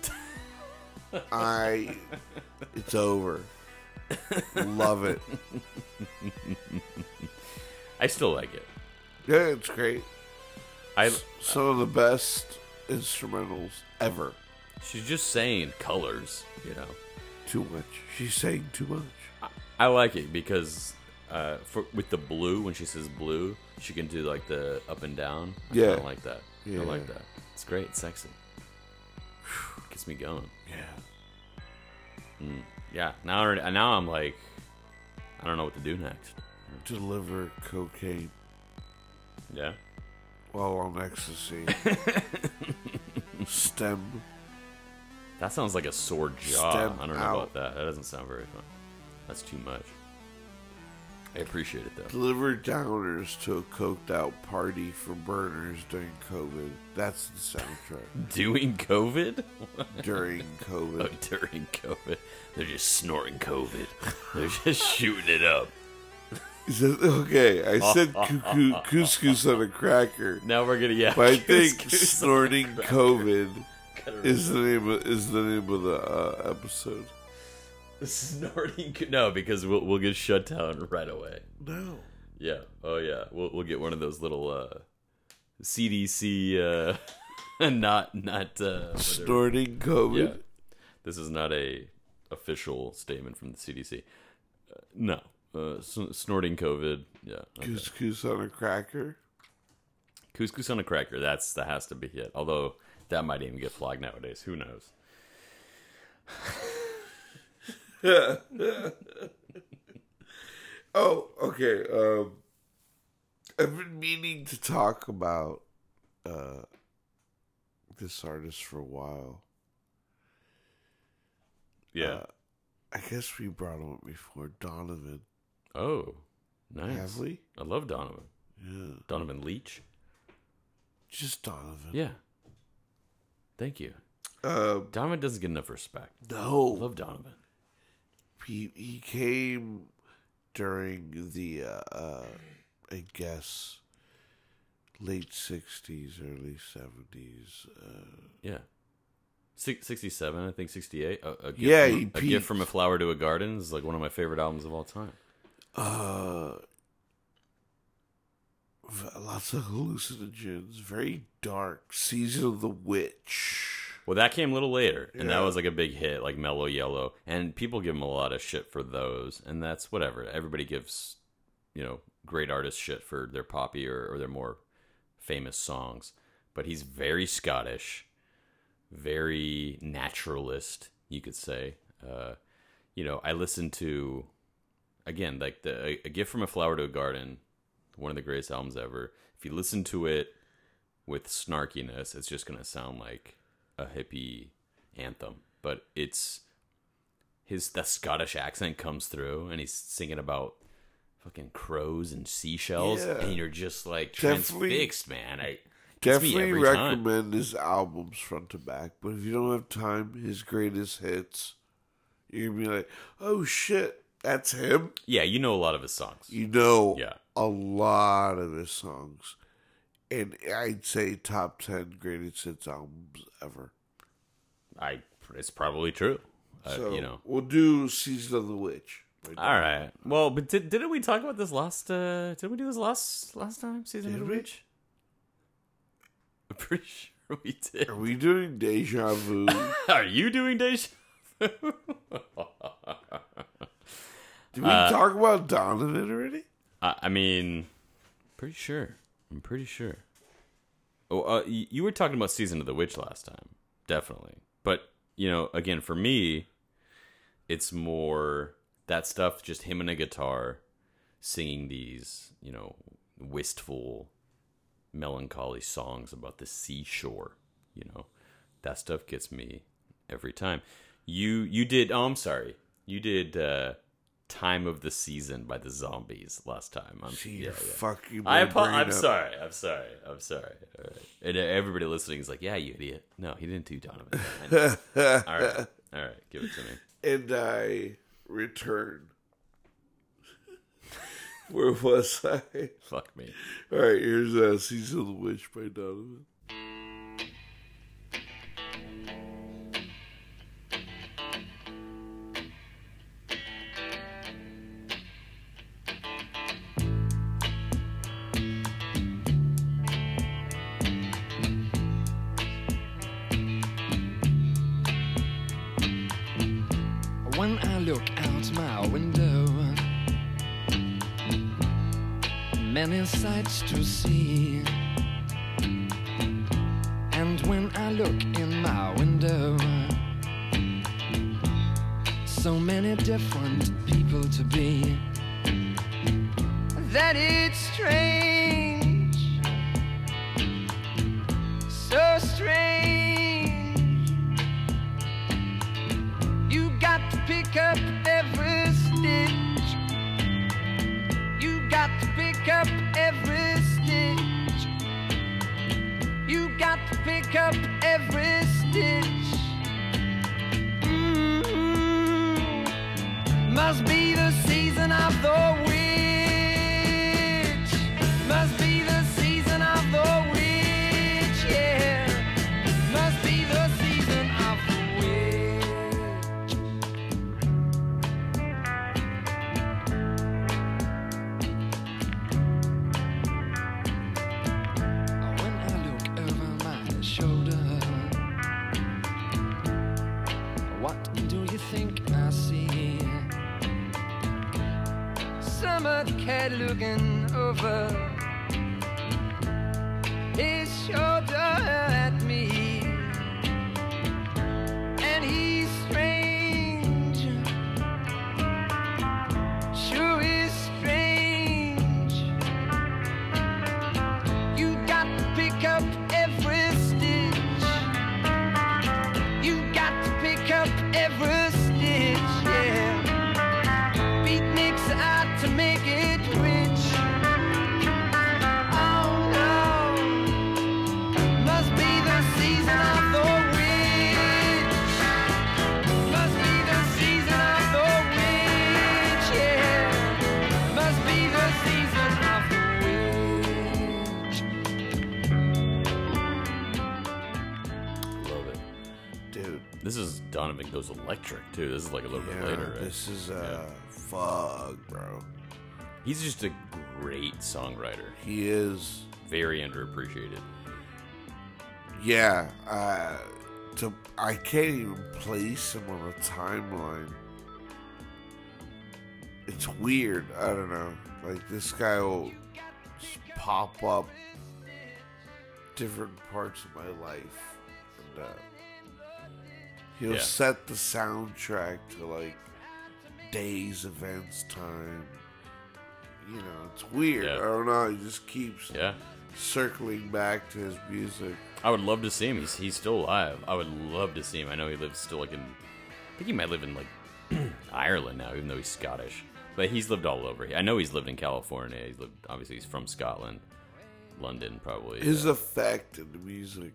I. It's over. Love it.
I still like it.
Yeah, it's great.
I
Some of the best instrumentals ever.
she's just saying colors, you know.
Too much. She's saying too much.
I like it because uh, for with the blue, when she says blue, she can do like the up and down. I
Yeah.
kinda like that.
Yeah.
I like that. It's great. It's sexy. Gets me going.
Yeah.
Yeah. Now, already- now I'm like, I don't know what to do next.
Deliver cocaine
Yeah.
while on ecstasy. Stem.
That sounds like a sore jaw.
Stem
I don't know
out.
about that. That doesn't sound very fun. That's too much. I appreciate it though.
Deliver downers to a coked out party for burners during COVID. That's the soundtrack.
Doing COVID?
During
Oh,
COVID.
during COVID. They're just snorting COVID. They're just shooting it up.
He said, okay, I said cuckoo, couscous on a cracker.
Now we're gonna yeah.
But I think
couscous.
snorting COVID
Gotta
is the name of, is the name of the uh, episode.
Snorting. co- No, because we'll we'll get shut down right away.
No.
Yeah. Oh yeah. We'll we'll get one of those little uh, C D C uh, not not uh, whatever.
Snorting COVID.
Yeah. This is not a official statement from the C D C. Uh, no. Uh, s- snorting COVID. Yeah. Okay.
Couscous on a cracker.
Couscous on a cracker. That's that has to be it. Although that might even get flagged nowadays. Who knows?
Oh, okay. Um, I've been meaning to talk about uh, this artist for a while.
Yeah.
Uh, I guess we brought him up before. Donovan.
Oh, nice.
Have we?
I love Donovan.
Yeah.
Donovan Leach.
Just Donovan.
Yeah. Thank you.
Um,
Donovan doesn't get enough respect. I
no.
love Donovan.
He, he came during the, uh, uh, I guess, late sixties, early seventies. Uh,
Yeah. Six, sixty-seven, I think sixty-eight. A, a gift
Yeah,
from,
he
A
peaked.
Gift from a Flower to a Garden is like one of my favorite albums of all time.
Uh, v- lots of hallucinogens, very dark. Season of the Witch.
Well, that came a little later, and that
Yeah.
was like a big hit, like Mellow Yellow. And people give him a lot of shit for those, and that's whatever. Everybody gives, you know, great artists shit for their poppy or, or their more famous songs. But he's very Scottish, very naturalist, you could say. Uh, you know, I listened to, again, like the a, a Gift from a Flower to a Garden, one of the greatest albums ever. If you listen to it with snarkiness, it's just going to sound like a hippie anthem, but it's his the Scottish accent comes through, and he's singing about fucking crows and seashells,
Yeah.
and you're just like
Definitely-
transfixed, man. I gets me
Definitely
every time.
recommend his albums front to back, but if you don't have time, his greatest hits, you're gonna be like, oh shit, that's him.
Yeah, you know a lot of his songs.
You know
Yeah.
a lot of his songs. And I'd say top ten greatest hits albums ever.
I it's probably true. Uh,
So
you know.
we'll do Season of the Witch. Right
All right. Well, but did, didn't we talk about this last? Uh, did we do this last last time? Season of
Did
the
we?
Witch. I'm pretty sure we did.
Are we doing Deja Vu?
Are you doing Deja Vu?
Did we
Uh,
talk about Donovan already?
I, I mean, pretty sure. I'm pretty sure. Oh, uh, y- you were talking about Season of the Witch last time, definitely. But you know, again, for me, it's more that stuff. Just him and a guitar singing these, you know, wistful, melancholy songs about the seashore. You know, that stuff gets me every time. You you did. Oh, I'm sorry. You did. Uh, Time of the Season by the Zombies last time. I'm,
Gee,
yeah,
you're
yeah.
fucking
I
my
apo-
brain
I'm
up.
sorry. I'm sorry. I'm sorry. All right. And everybody listening is like, "Yeah, you idiot." No, he didn't do Donovan. I know. All right. All right. Give it to me.
And I return. Where was I?
Fuck me.
All right, here's uh, Season of the Witch by Donovan.
When I look out my window, many sights to see. And when I look in my window, so many different people to be, that it's strange, so strange. You got to pick up every stitch. You got to pick up every stitch. You got to pick up every stitch. Mm-hmm. Must be the season of the witch. Must be the season of the witch, yeah. Must be the season of the witch. When I look over my shoulder, what do you think I see? Summer cat looking over his shoulder at me, and he's strange, sure is strange. You got to pick up every stitch. You got to pick up every stitch, yeah. Beatniks out to make it rich. Oh no, must be the season of the witch. Must be the season of the witch, yeah. Must be the season of the witch.
Love it.
Dude,
This is Donovan Goes Electric too. This is like a little
yeah,
bit later, right?
this is, uh, fuck, bro.
He's just a great songwriter.
He is,
Very underappreciated.
yeah, uh, to, I can't even place him on a timeline. It's weird, I don't know. Like, this guy will just pop up different parts of my life. And, uh, he'll
Yeah.
set the soundtrack to, like, days, events, time. You know, it's weird.
Yeah.
I don't know. He just keeps
Yeah.
circling back to his music.
I would love to see him. He's he's still alive. I would love to see him. I know he lives still like in. I think he might live in like Ireland now, even though he's Scottish. But he's lived all over. I know he's lived in California. He's lived. Obviously, he's from Scotland, London, probably.
His
Uh,
effect in the music,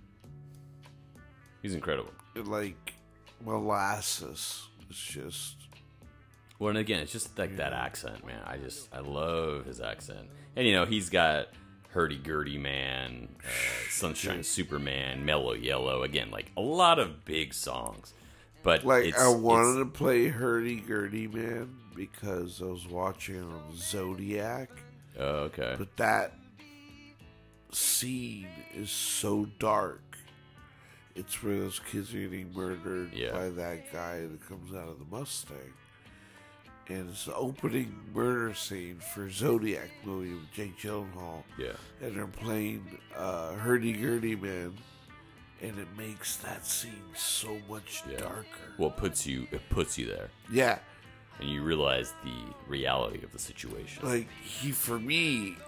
he's incredible.
like molasses, it's just
Well, and again, it's just like that accent, man. I just I love his accent, and you know he's got Hurdy-Gurdy Man, uh, Sunshine Superman, Mellow Yellow. Again, like a lot of big songs. But
Like,
it's,
I wanted
it's,
to play Hurdy-Gurdy Man because I was watching it on Zodiac.
Oh, okay.
But that scene is so dark. It's where those kids are getting murdered
Yeah.
by that guy that comes out of the Mustang. And it's the opening murder scene for Zodiac movie with Jake Gyllenhaal.
Yeah.
And they're playing uh, Hurdy-Gurdy Man. And it makes that scene so much
Yeah.
darker.
Well, it puts you it puts you there,
Yeah.
and you realize the reality of the situation.
Like, he, for me,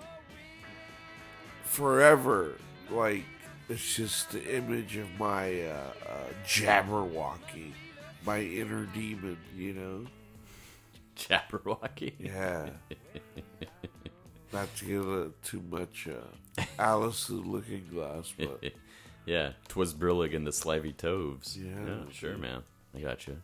forever, like, it's just the image of my uh, uh, Jabberwocky, my inner demon, you know?
Jabberwocky.
Yeah. Not to get uh, too much uh, Alice in the Looking Glass, but
Yeah, 'twas Brillig and the Slivy Toves.
Yeah.
sure, man. I got you.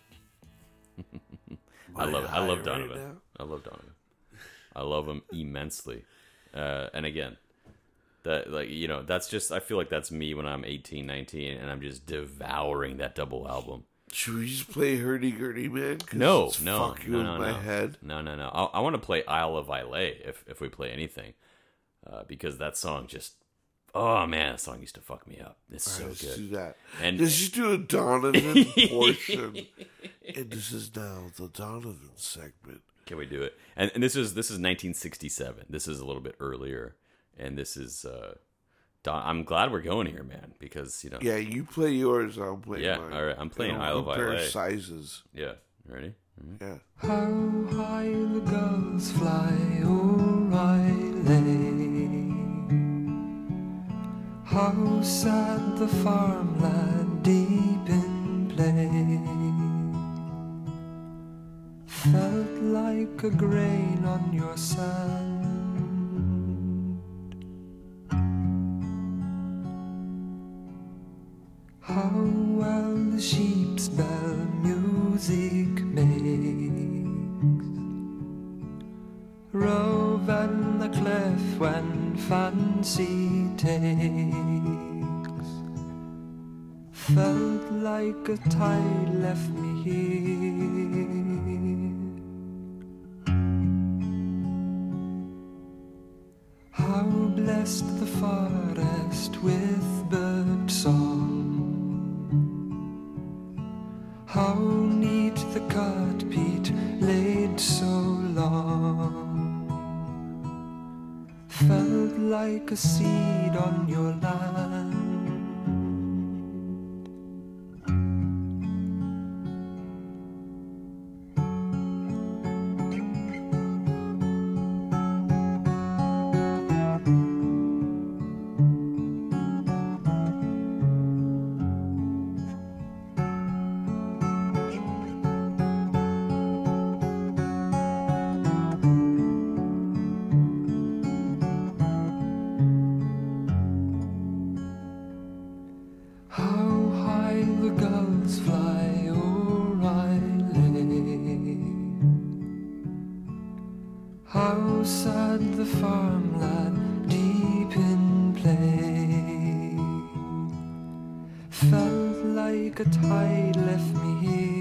I
Am
love,
I
I love
high
Donovan.
right now?
I love Donovan. I love him immensely. Uh, and again, that like you know, that's just I feel like that's me when I'm eighteen, nineteen, and I'm just devouring that double album.
should we just play Hurdy-Gurdy Man? 'Cause
No,
it's
no,
fucking
no,
with
no,
my
no.
head.
No, no, no. I, I want to play Isle of Islay if if we play anything, uh, because that song just. Oh man, that song used to fuck me up. It's
All
so
right, let's
good.
do that.
And-
Let's just do a Donovan portion. And this is now the Donovan segment.
Can we do it? And, and this is this is nineteen sixty-seven. This is a little bit earlier, and this is. Uh, Don, I'm glad we're going here, man, because you know.
Yeah, you play yours, I'll play
Yeah,
mine.
all right, I'm playing
And
Isle of
compare
Islay.
sizes.
Yeah, ready?
Yeah.
How high the gulls fly O'Reilly. How sad the farmland deep in play. Felt like a grain on your sand. How well the sheep's bell music makes. Rove and the cliff when fancy takes. Felt like a tide left me here. How blessed the forest with bird song. How neat the cut peat laid so long. Felt like a seed on your land. How high the gulls fly O'Reilly. How sad the farmland deep in play. Felt like a tide left me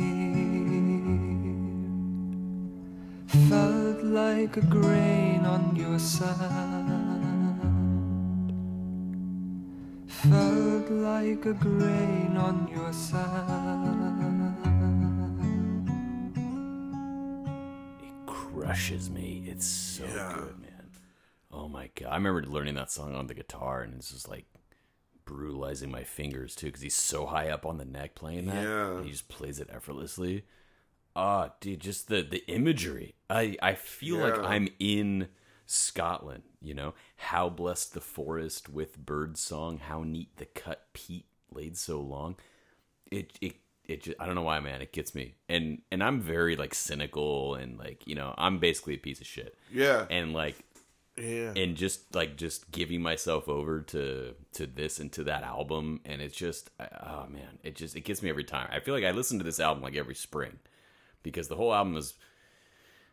here. Felt like a grain on your sand. Felt like a grain on your sand.
It crushes me. It's so
Yeah.
good, man. Oh my god! I remember learning that song on the guitar, and it's just like brutalizing my fingers too, because he's so high up on the neck playing that.
Yeah.
And he just plays it effortlessly. Ah, dude, just the the imagery. I I feel like
Yeah.
I'm in Scotland. You know, how blessed the forest with bird song. How neat the cut peat laid so long. It it it just, I don't know why, man. It gets me, and and I'm very like cynical, and like you know, I'm basically a piece of shit.
Yeah.
And like
Yeah.
and just like just giving myself over to to this and to that album, and it's just oh man, it just it gets me every time. I feel like I listen to this album like every spring, because the whole album is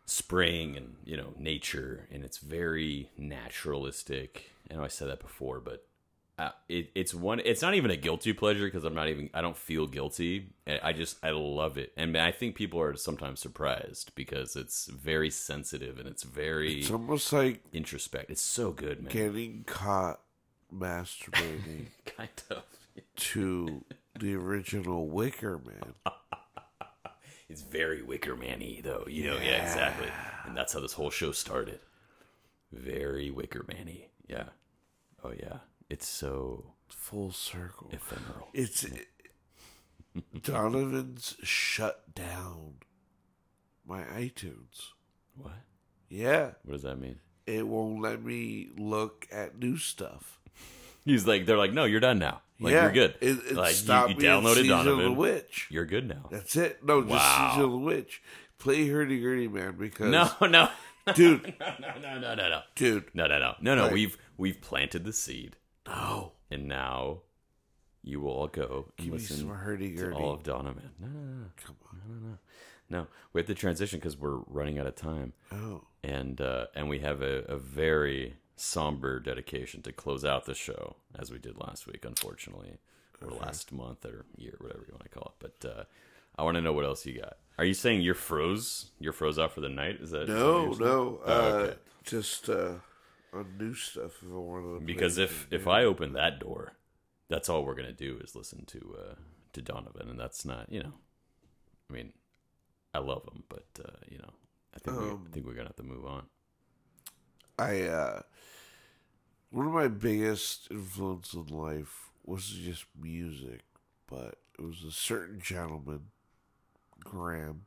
spring and, you know, nature, and it's very naturalistic. I know I said that before, but uh, it, it's one. It's not even a guilty pleasure because I'm not even. I don't feel guilty. I just I love it, and I think people are sometimes surprised because it's very sensitive and it's very.
It's almost like
introspect. It's so good, man.
Getting caught masturbating,
kind of,
to the original Wicker Man.
It's very Wicker Man-y, though. You know, yeah. yeah, exactly. And that's how this whole show started. Very Wicker Man-y. Yeah. Oh, yeah. It's so...
Full circle.
Ephemeral.
It's... It, Donovan's shut down my iTunes.
What?
Yeah.
What does that mean?
It won't let me look at new stuff.
He's like, they're like, no, you're done now. Like,
yeah,
you're good.
It, it
like,
stopped
you, you
me at
downloaded
Season
Donovan.
of the Witch.
You're good now.
That's it. No, just
Wow.
Season of the Witch. Play Hurdy Gurdy, man, because...
No, no.
Dude.
no, no, no, no, no.
Dude.
No, no, no. No, no.
Like,
we've we've planted the seed.
No.
And now you will all go and
Give me
listen
some Hurdy
to
Gurdy.
all of Donovan. No, no, no.
Come on.
No, no, no. No, we have to transition because we're running out of time.
Oh.
And, uh, and we have a, a very somber dedication to close out the show, as we did last week, unfortunately. Or
Okay.
last month or year, whatever you want to call it. But uh, I want to know what else you got. Are you saying you're froze? You're froze out for the night? Is that
No,
is that what you're
no.
saying? Oh,
uh,
okay.
Just uh, on new stuff if I wanted to.
Because
play
if
it,
if
yeah.
I open that door, that's all we're gonna do is listen to uh, to Donovan, and that's not, you know. I mean, I love him, but uh, you know, I think we,
Um,
I think we're gonna have to move on.
I uh, one of my biggest influences in life wasn't just music, but it was a certain gentleman, Graham.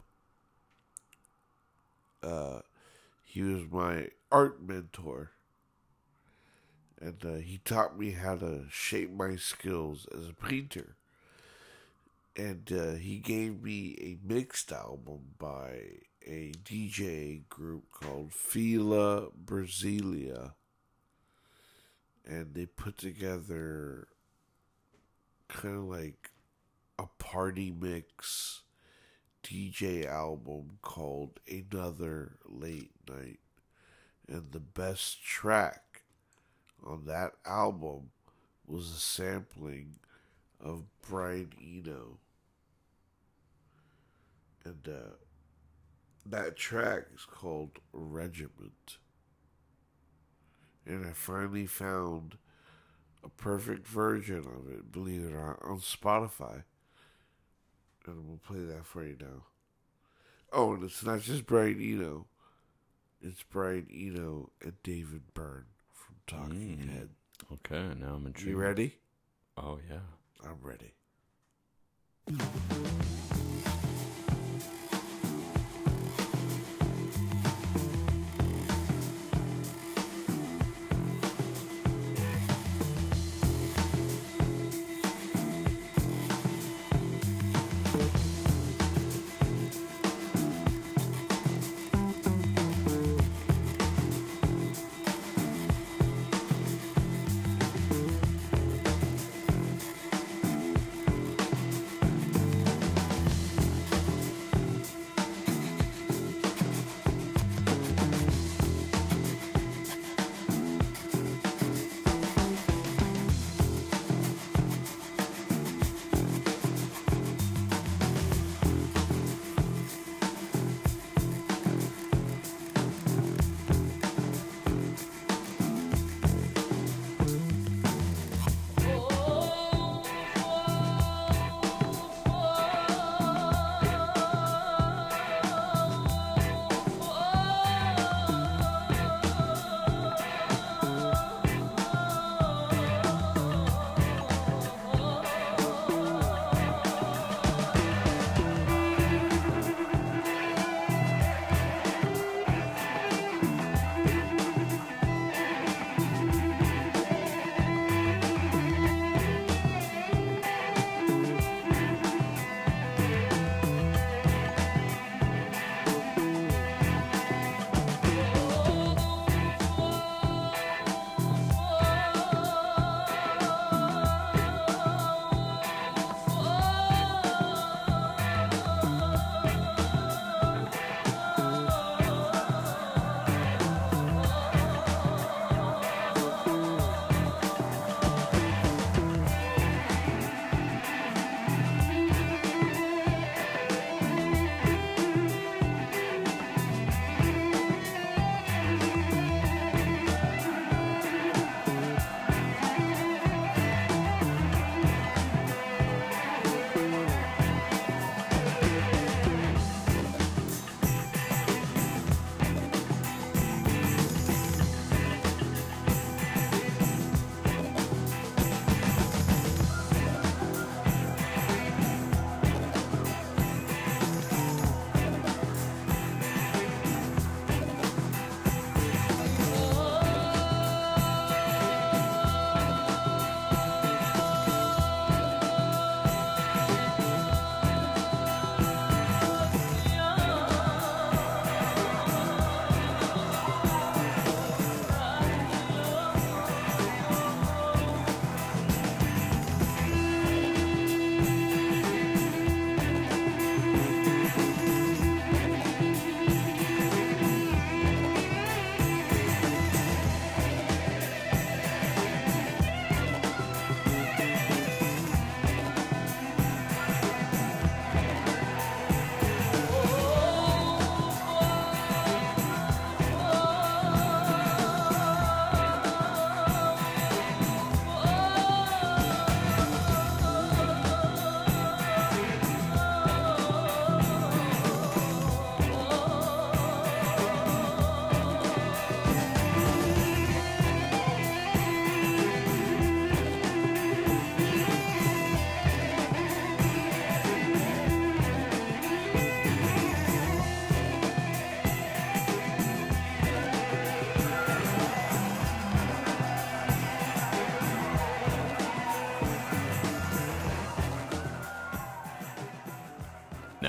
Uh, he was my art mentor, and uh, he taught me how to shape my skills as a painter. And uh, he gave me a mixed album by a D J group called Fila Brasilia. And they put together kind of like a party mix D J album called Another Late Night. And the best track on that album was a sampling of Brian Eno. And uh, that track is called Regiment. And I finally found a perfect version of it, believe it or not, on Spotify. And I'm going to play that for you now. Oh, and it's not just Brian Eno. It's Brian Eno and David Byrne from Talking
Mm.
Head.
Okay, now I'm intrigued.
You ready?
Oh yeah,
I'm ready.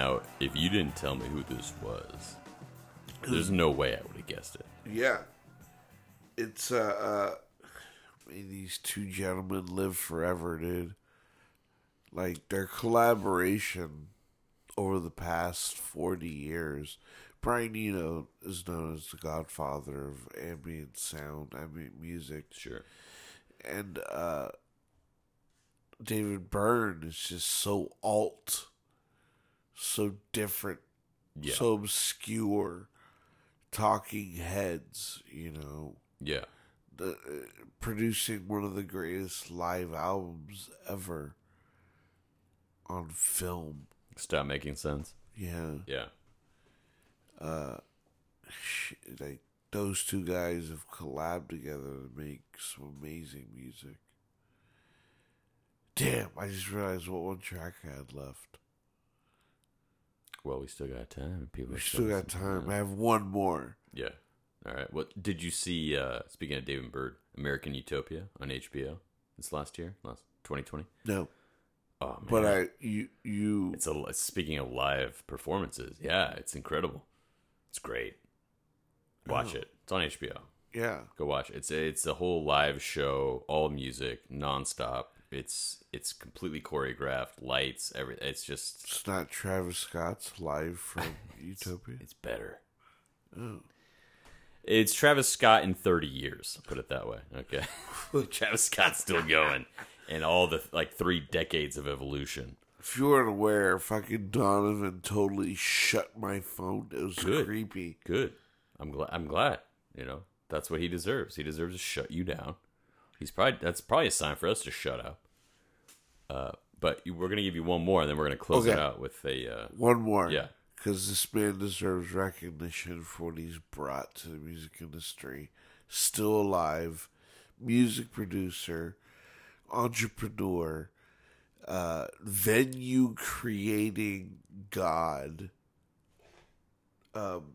Now, if you didn't tell me who this was, there's no way I would have guessed it.
Yeah. It's, uh, uh, may these two gentlemen live forever, dude. Like, their collaboration over the past forty years. Brian Eno is known as the godfather of ambient sound, ambient music.
Sure.
And, uh, David Byrne is just so alt, so different,
Yeah.
so obscure. Talking Heads, you know,
Yeah.
the, uh, producing one of the greatest live albums ever on film.
Stop making sense.
Yeah,
Yeah.
uh, sh- like those two guys have collabed together to make some amazing music. Damn, I just realized what one track I had left.
Well, we still got time. People
We
are
still got
listening.
time. I have one more.
Yeah. All right. What did you see? Uh, speaking of David Byrne, American Utopia on H B O this last year, last twenty twenty.
No,
Oh man!
but I you you
It's a speaking of live performances. Yeah, it's incredible. It's great. Watch
Oh.
it. It's on H B O.
yeah.
Go watch it. It's a, it's a whole live show, all music, nonstop. It's it's completely choreographed, lights, every. It's just
It's not Travis Scott's live from Utopia.
it's better.
Oh.
It's Travis Scott in thirty years. Put it that way. Okay. Travis Scott's still going, and all the like three decades of evolution.
If you weren't aware, fucking Donovan totally shut my phone. It was
Good.
creepy.
Good. I'm glad. I'm glad. You know, that's what he deserves. He deserves to shut you down. He's probably that's probably a sign for us to shut up. Uh, but you, we're gonna give you one more, and then we're gonna close it
Okay.
out with a uh,
One more.
Yeah.
Because this man deserves recognition for what he's brought to the music industry. Still alive. Music producer. Entrepreneur. Uh, venue creating God. Um,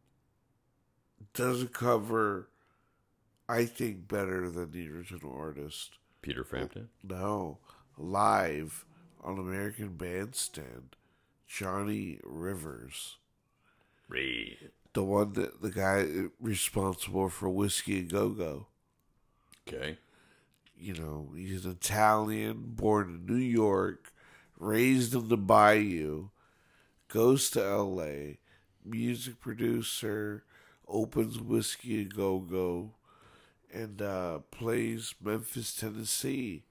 does a cover, I think, better than the original artist.
Peter Frampton.
No, live on American Bandstand, Johnny Rivers,
Reed.
the one that the guy responsible for Whiskey a Go Go.
Okay.
You know, he's an Italian, born in New York, raised in the Bayou, goes to L A, music producer, opens Whiskey a Go Go, and uh, plays Memphis, Tennessee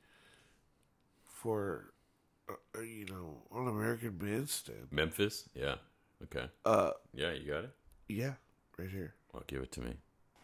for, uh, you know, on American Bandstand.
Memphis. Yeah. Okay.
Uh,
Yeah, you got it.
yeah, right here.
Well, give it to me.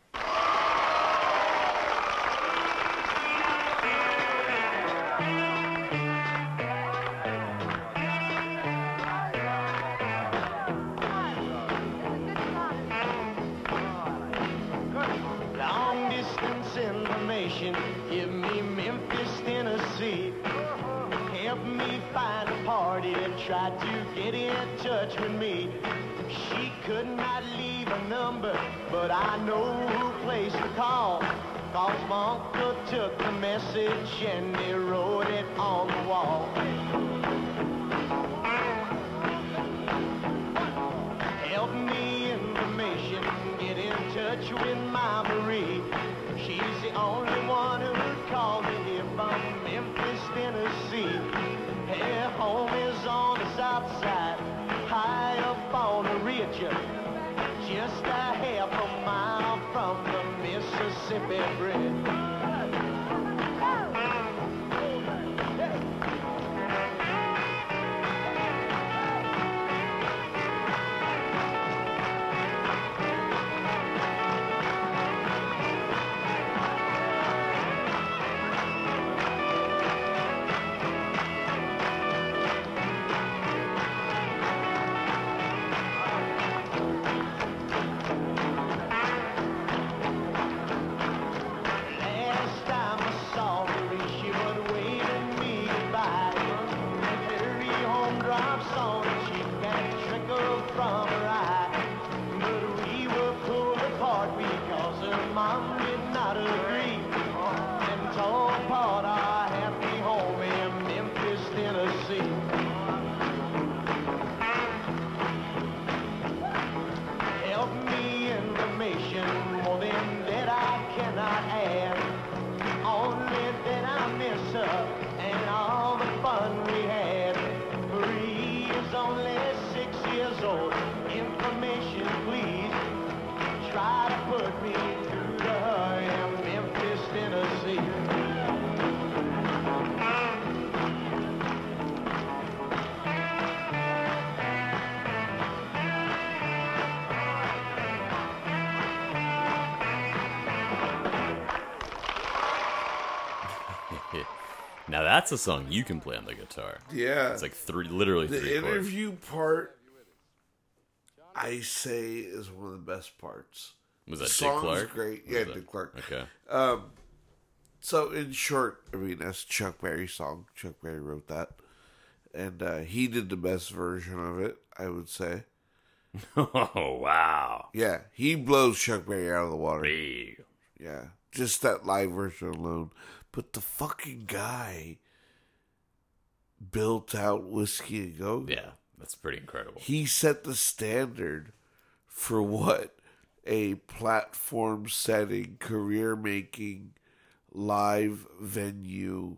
Long distance information, give me Memphis, Tennessee. Help me find a party that tried to get in touch with me. She could not leave a number, but I know who place to call. Cause my uncle took the message and he wrote it on the wall. Help me information, get in touch with my Marie. She's the only one who called me here from Memphis, Tennessee. Her home is on the south side, high up on the ridge, just a half a mile from the Mississippi Bridge.
that's a song you can play on the guitar.
Yeah.
It's like three, literally
The
three chords.
interview part, I say, is one of the best parts.
Was that
The
Dick
song's
Clark?
great.
Was
Yeah,
that-
Dick Clark.
Okay.
Um, so in short, I mean, that's Chuck Berry's song. Chuck Berry wrote that. And uh, he did the best version of it, I would say.
Oh, wow.
Yeah, he blows Chuck Berry out of the water.
Big.
Yeah, just that live version alone. But the fucking guy built out Whiskey and Go-Go.
Yeah, that's pretty incredible.
He set the standard for what a platform setting, career making, live venue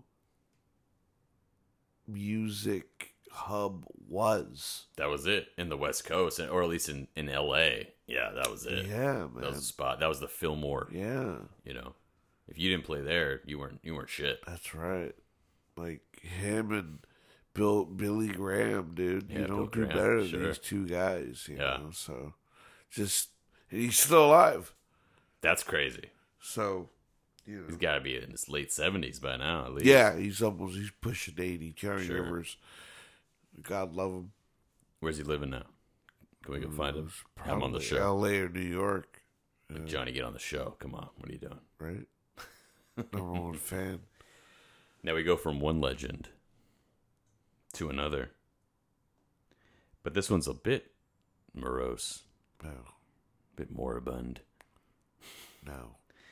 music hub was.
That was it in the West Coast, or at least in, in L A. Yeah, that was it.
Yeah,
That was the
man.
spot. That was the Fillmore.
Yeah,
You know, if you didn't play there, you weren't you weren't shit.
that's right. Like him and Bill Billy Graham, dude.
Yeah,
you don't
Bill
do
Graham,
better than
sure.
these two guys. You
Yeah.
know, so just and he's still alive.
That's crazy.
So you know,
He's got to be in his late seventies by now, at least.
yeah, he's almost he's pushing eighty. Johnny
Sure.
Rivers, God love him.
Where's he living now? Can we go find him? Have him on the
Probably
show.
L A or New York,
Johnny, get on the show. Come on. What are you doing?
right? Number one fan.
Now we go from one legend to another. But this one's a bit morose,
No,
a bit moribund.
no.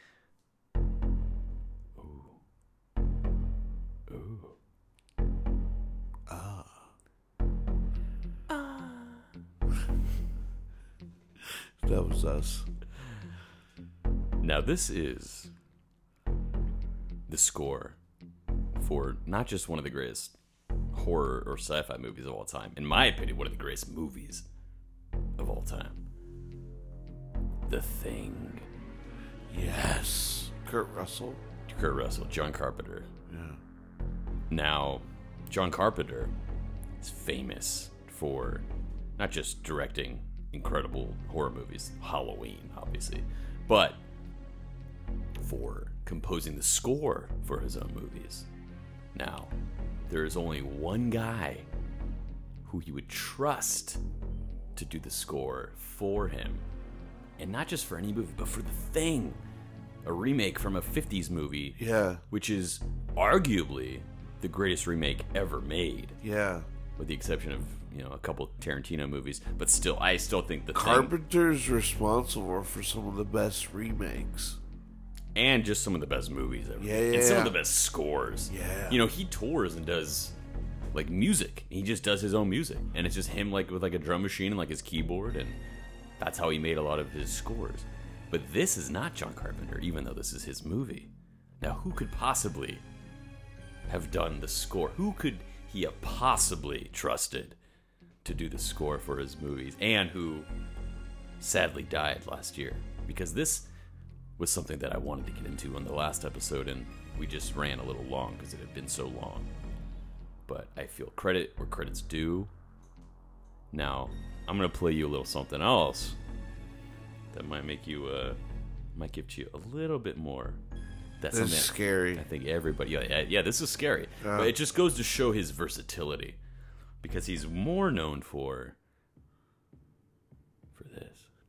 That was us.
Now this is the score for not just one of the greatest horror or sci-fi movies of all time. In my opinion, one of the greatest movies of all time. The Thing.
Yes. Kurt Russell.
Kurt Russell, John Carpenter.
Yeah.
Now, John Carpenter is famous for not just directing incredible horror movies, Halloween, obviously, but for composing the score for his own movies. Now, there is only one guy who he would trust to do the score for him. And not just for any movie, but for The Thing, a remake from a fifties movie,
Yeah.
which is arguably the greatest remake ever made,
Yeah.
with the exception of, you know, a couple Tarantino movies. But still, I still think The Thing,
Carpenter's responsible for some of the best remakes.
and just some of the best movies ever
Yeah,
made.
yeah,
and some of
yeah.
the best scores.
Yeah.
You know, he tours and does like music. He just does his own music, and it's just him like with like a drum machine and like his keyboard, and that's how he made a lot of his scores. But this is not John Carpenter, even though this is his movie. Now, who could possibly have done the score? Who could he have possibly trusted to do the score for his movies, and who sadly died last year? Because this was something that I wanted to get into on the last episode, and we just ran a little long because it had been so long. But I feel credit where credit's due. Now, I'm going to play you a little something else that might make you, uh, might give you a little bit more. That's
This is
something
scary.
I think everybody, yeah, yeah, yeah this is scary. But it just goes to show his versatility, because he's more known for, for this.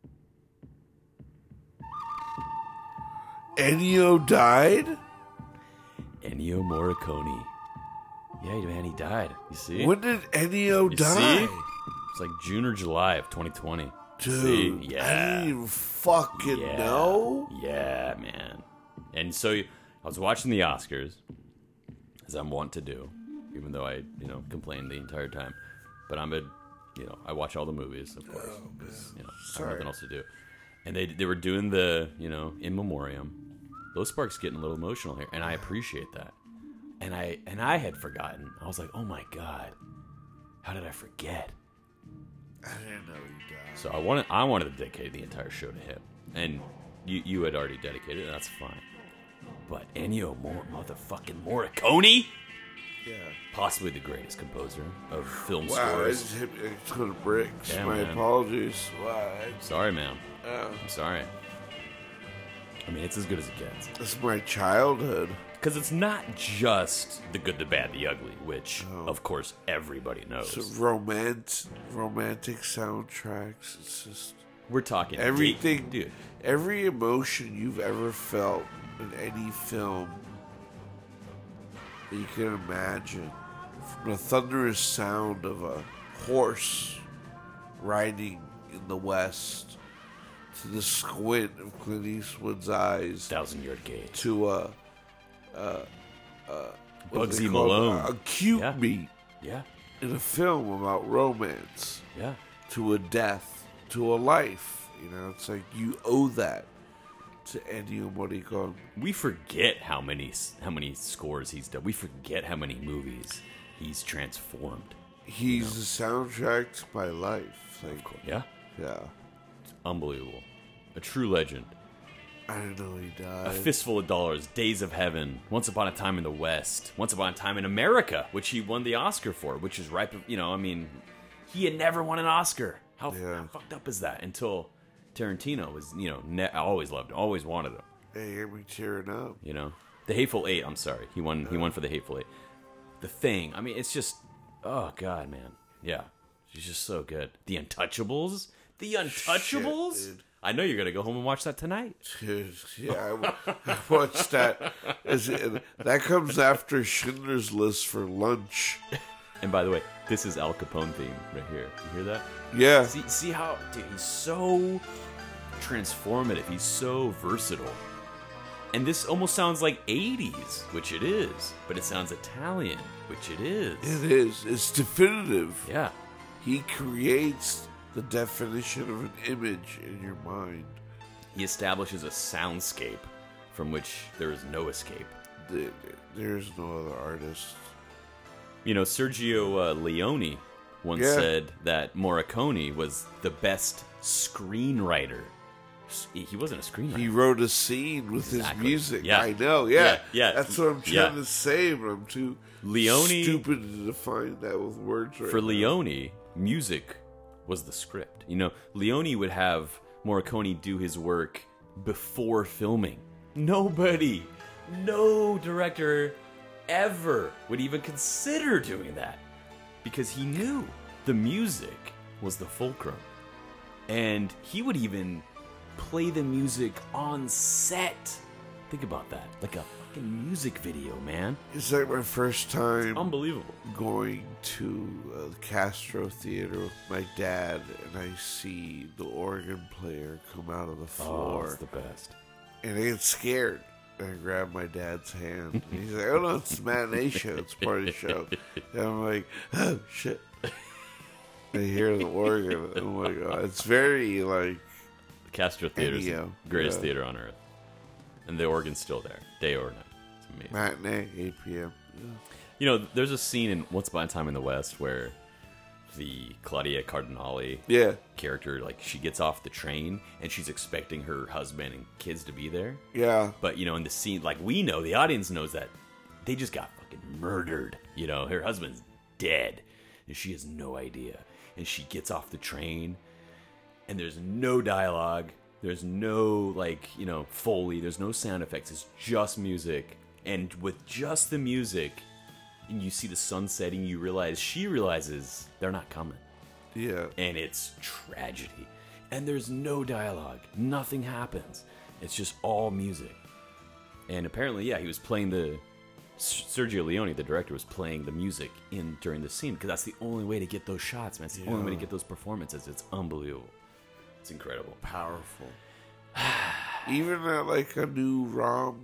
Ennio died?
Ennio Morricone. Yeah, man, he died. You see?
When did Ennio
You
die?
see? It's like June or July of twenty twenty.
Dude,
See?
I
Yeah.
didn't even fucking
Yeah.
know.
Yeah, man. And so I was watching the Oscars, as I'm wont to do, even though I, you know, complain the entire time. But I'm a, you know, I watch all the movies, of course. 'cause, you know, I have
Sorry.
nothing else to do. And they they were doing the, you know, in memoriam. Those sparks getting a little emotional here, and I appreciate that. And I and I had forgotten. I was like, oh my god, how did I forget?
I didn't know he died.
So I wanted I wanted to dedicate the entire show to him, and you you had already dedicated it. That's fine. But Ennio Mor- motherfucking Morricone,
Yeah.
possibly the greatest composer of film
Wow, I
scores.
just hit me a ton of bricks.
Yeah,
My
man.
apologies. Wow.
Sorry, man.
Uh,
I'm sorry. I mean, it's as good as it gets.
This is my childhood.
Because it's not just the good, the bad, the ugly, which, of course, everybody knows.
So romance, romantic soundtracks. It's just
We're talking
everything,
dude.
Every emotion you've ever felt in any film that you can imagine, from the thunderous sound of a horse riding in the west, to the squint of Clint Eastwood's eyes,
Thousand Yard Gate,
to a, uh, uh,
Bugsy Malone,
a, a cute
yeah.
beat,
yeah,
in a film about romance,
yeah,
to a death, to a life. You know, it's like you owe that to Ennio Morricone.
We forget how many how many scores he's done. We forget how many movies he's transformed.
He's the soundtrack to my life. Like,
Of course, yeah,
yeah.
it's unbelievable, a true legend.
I didn't know he died.
A Fistful of Dollars, Days of Heaven, Once Upon a Time in the West, Once Upon a Time in America, which he won the Oscar for, which is right. You know, I mean, he had never won an Oscar. How,
Yeah.
how fucked up is that? Until Tarantino was, you know, ne- I always loved him, always wanted him.
Hey, hear me tearing up.
You know, The Hateful Eight. I'm sorry, he won. He won for The Hateful Eight. The Thing. I mean, it's just, oh god, man. Yeah, she's just so good. The Untouchables. The Untouchables.
Shit, dude.
I know you're gonna go home and watch that tonight.
Dude, yeah, I, w- I watched that. Is it, that comes after Schindler's List for lunch.
And by the way, this is Al Capone theme right here. You hear that?
Yeah.
See, see how, dude, he's so transformative. He's so versatile. And this almost sounds like eighties, which it is, but it sounds Italian, which it is.
It is. It's definitive.
Yeah.
He creates the definition of an image in your mind.
He establishes a soundscape from which there is no escape.
There- There's no other artist.
You know, Sergio uh, Leone once
Yeah.
said that Morricone was the best screenwriter. S- He wasn't a screenwriter.
He wrote a scene with
Exactly.
his music.
Yeah.
I know, yeah.
Yeah, yeah.
That's what I'm trying
Yeah.
to say, but I'm too
Leone-
stupid to define that with words right
For
now.
Leone, music was the script. You know, Leone would have Morricone do his work before filming. Nobody, no director ever would even consider doing that because he knew the music was the fulcrum. And he would even play the music on set. Think about that. Like a fucking music video, man.
It's like my first time
Unbelievable.
going to uh, the Castro Theater with my dad, and I see the organ player come out of the
Oh,
floor,
it's the best.
and I get scared. And I grab my dad's hand. And he's like, "Oh no, it's the matinee show. It's part of the show." And I'm like, "Oh shit!" I hear the organ. Oh my god, it's very like
Castro Theater is the
Ennio,
greatest
yeah.
theater on earth. And the organ's still there, day or night. It's amazing.
matinee, eight p.m.
You know, there's a scene in Once Upon a Time in the West where the Claudia Cardinale
Yeah,
character, like, she gets off the train and she's expecting her husband and kids to be there.
yeah.
But, you know, in the scene, like, we know, the audience knows that they just got fucking murdered. You know, her husband's dead and she has no idea. And she gets off the train and there's no dialogue. There's no, like, you know, Foley. There's no sound effects. It's just music. And with just the music, and you see the sun setting, you realize, she realizes they're not coming.
Yeah.
And it's tragedy. And there's no dialogue. Nothing happens. It's just all music. And apparently, yeah, he was playing the... Sergio Leone, the director, was playing the music in during the scene because that's the only way to get those shots, man. It's the only way to get those performances. It's unbelievable. It's incredible.
Powerful. Even at like a new rom,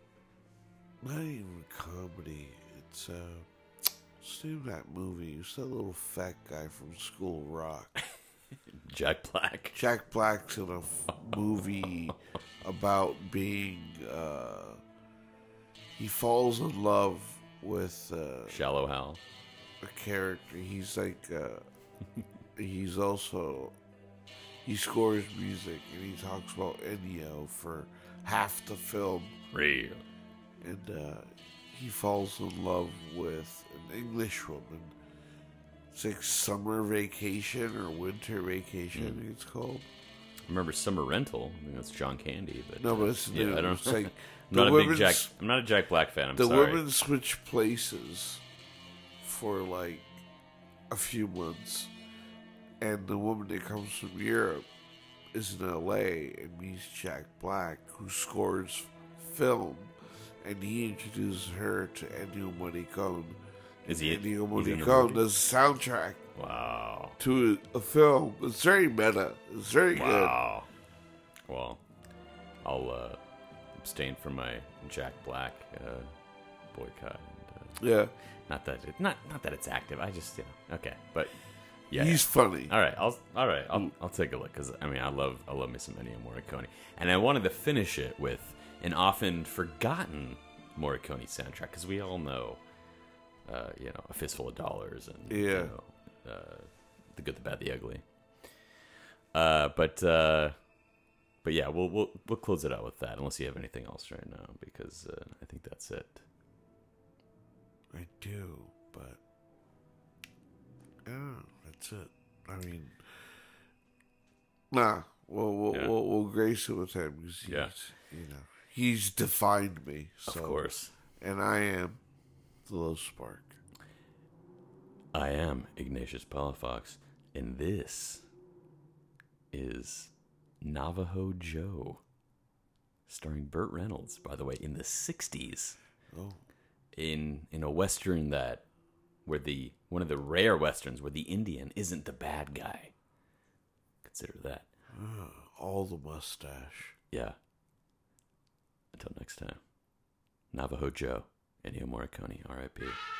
not even a comedy. It's uh, what's the name of that movie? It's that little fat guy from School Rock.
Jack Black.
Jack Black's in a f- movie about being. Uh, he falls in love with uh,
Shallow Hal.
a character. He's like. Uh, he's also. He scores music and he talks about Ennio for half the film.
Real.
And uh, he falls in love with an English woman. It's like Summer Vacation or Winter Vacation, I think it's called.
Remember Summer Rental? I think that's John Candy. But
No, but it's
yeah,
new.
I don't
It's like
I'm not a big
women's-
Jack. I'm not a Jack Black fan. I'm
The
sorry.
women switch places for like a few months, and the woman that comes from Europe is in L A and meets Jack Black, who scores film, and he introduces her to Ennio Morricone.
Is he?
Ennio
he's in the
Morricone
movie?
does the soundtrack
Wow.
to a, a film. It's very meta. It's very
Wow. Well, I'll uh, abstain from my Jack Black uh, boycott. And, uh,
good. Yeah,
not that it, not not that it's active. I just you know okay, but yeah.
he's funny.
All right, I'll all right, I'll I'll take a look because I mean I love I love me some Ennio Morricone, and I wanted to finish it with an often forgotten Morricone soundtrack because we all know, uh, you know, A Fistful of Dollars and
Yeah.
you know, uh, The Good, the Bad, the Ugly. Uh, but uh, but yeah, we'll we'll we'll close it out with that unless you have anything else right now because uh, I think that's it.
I do, but yeah, that's it. I mean, nah. We'll we'll,
Yeah.
we'll, we'll grace it with him because he's,
Yeah.
you know, he's defined me. So,
Of course.
and I am the low spark.
I am Ignatius Palafox, and this is Navajo Joe, starring Burt Reynolds, by the way, in the sixties.
Oh,
In in a western that where the one of the rare westerns where the Indian isn't the bad guy. Consider that.
all the mustache.
Yeah. Until next time. Navajo Joe, Ennio Morricone, R I P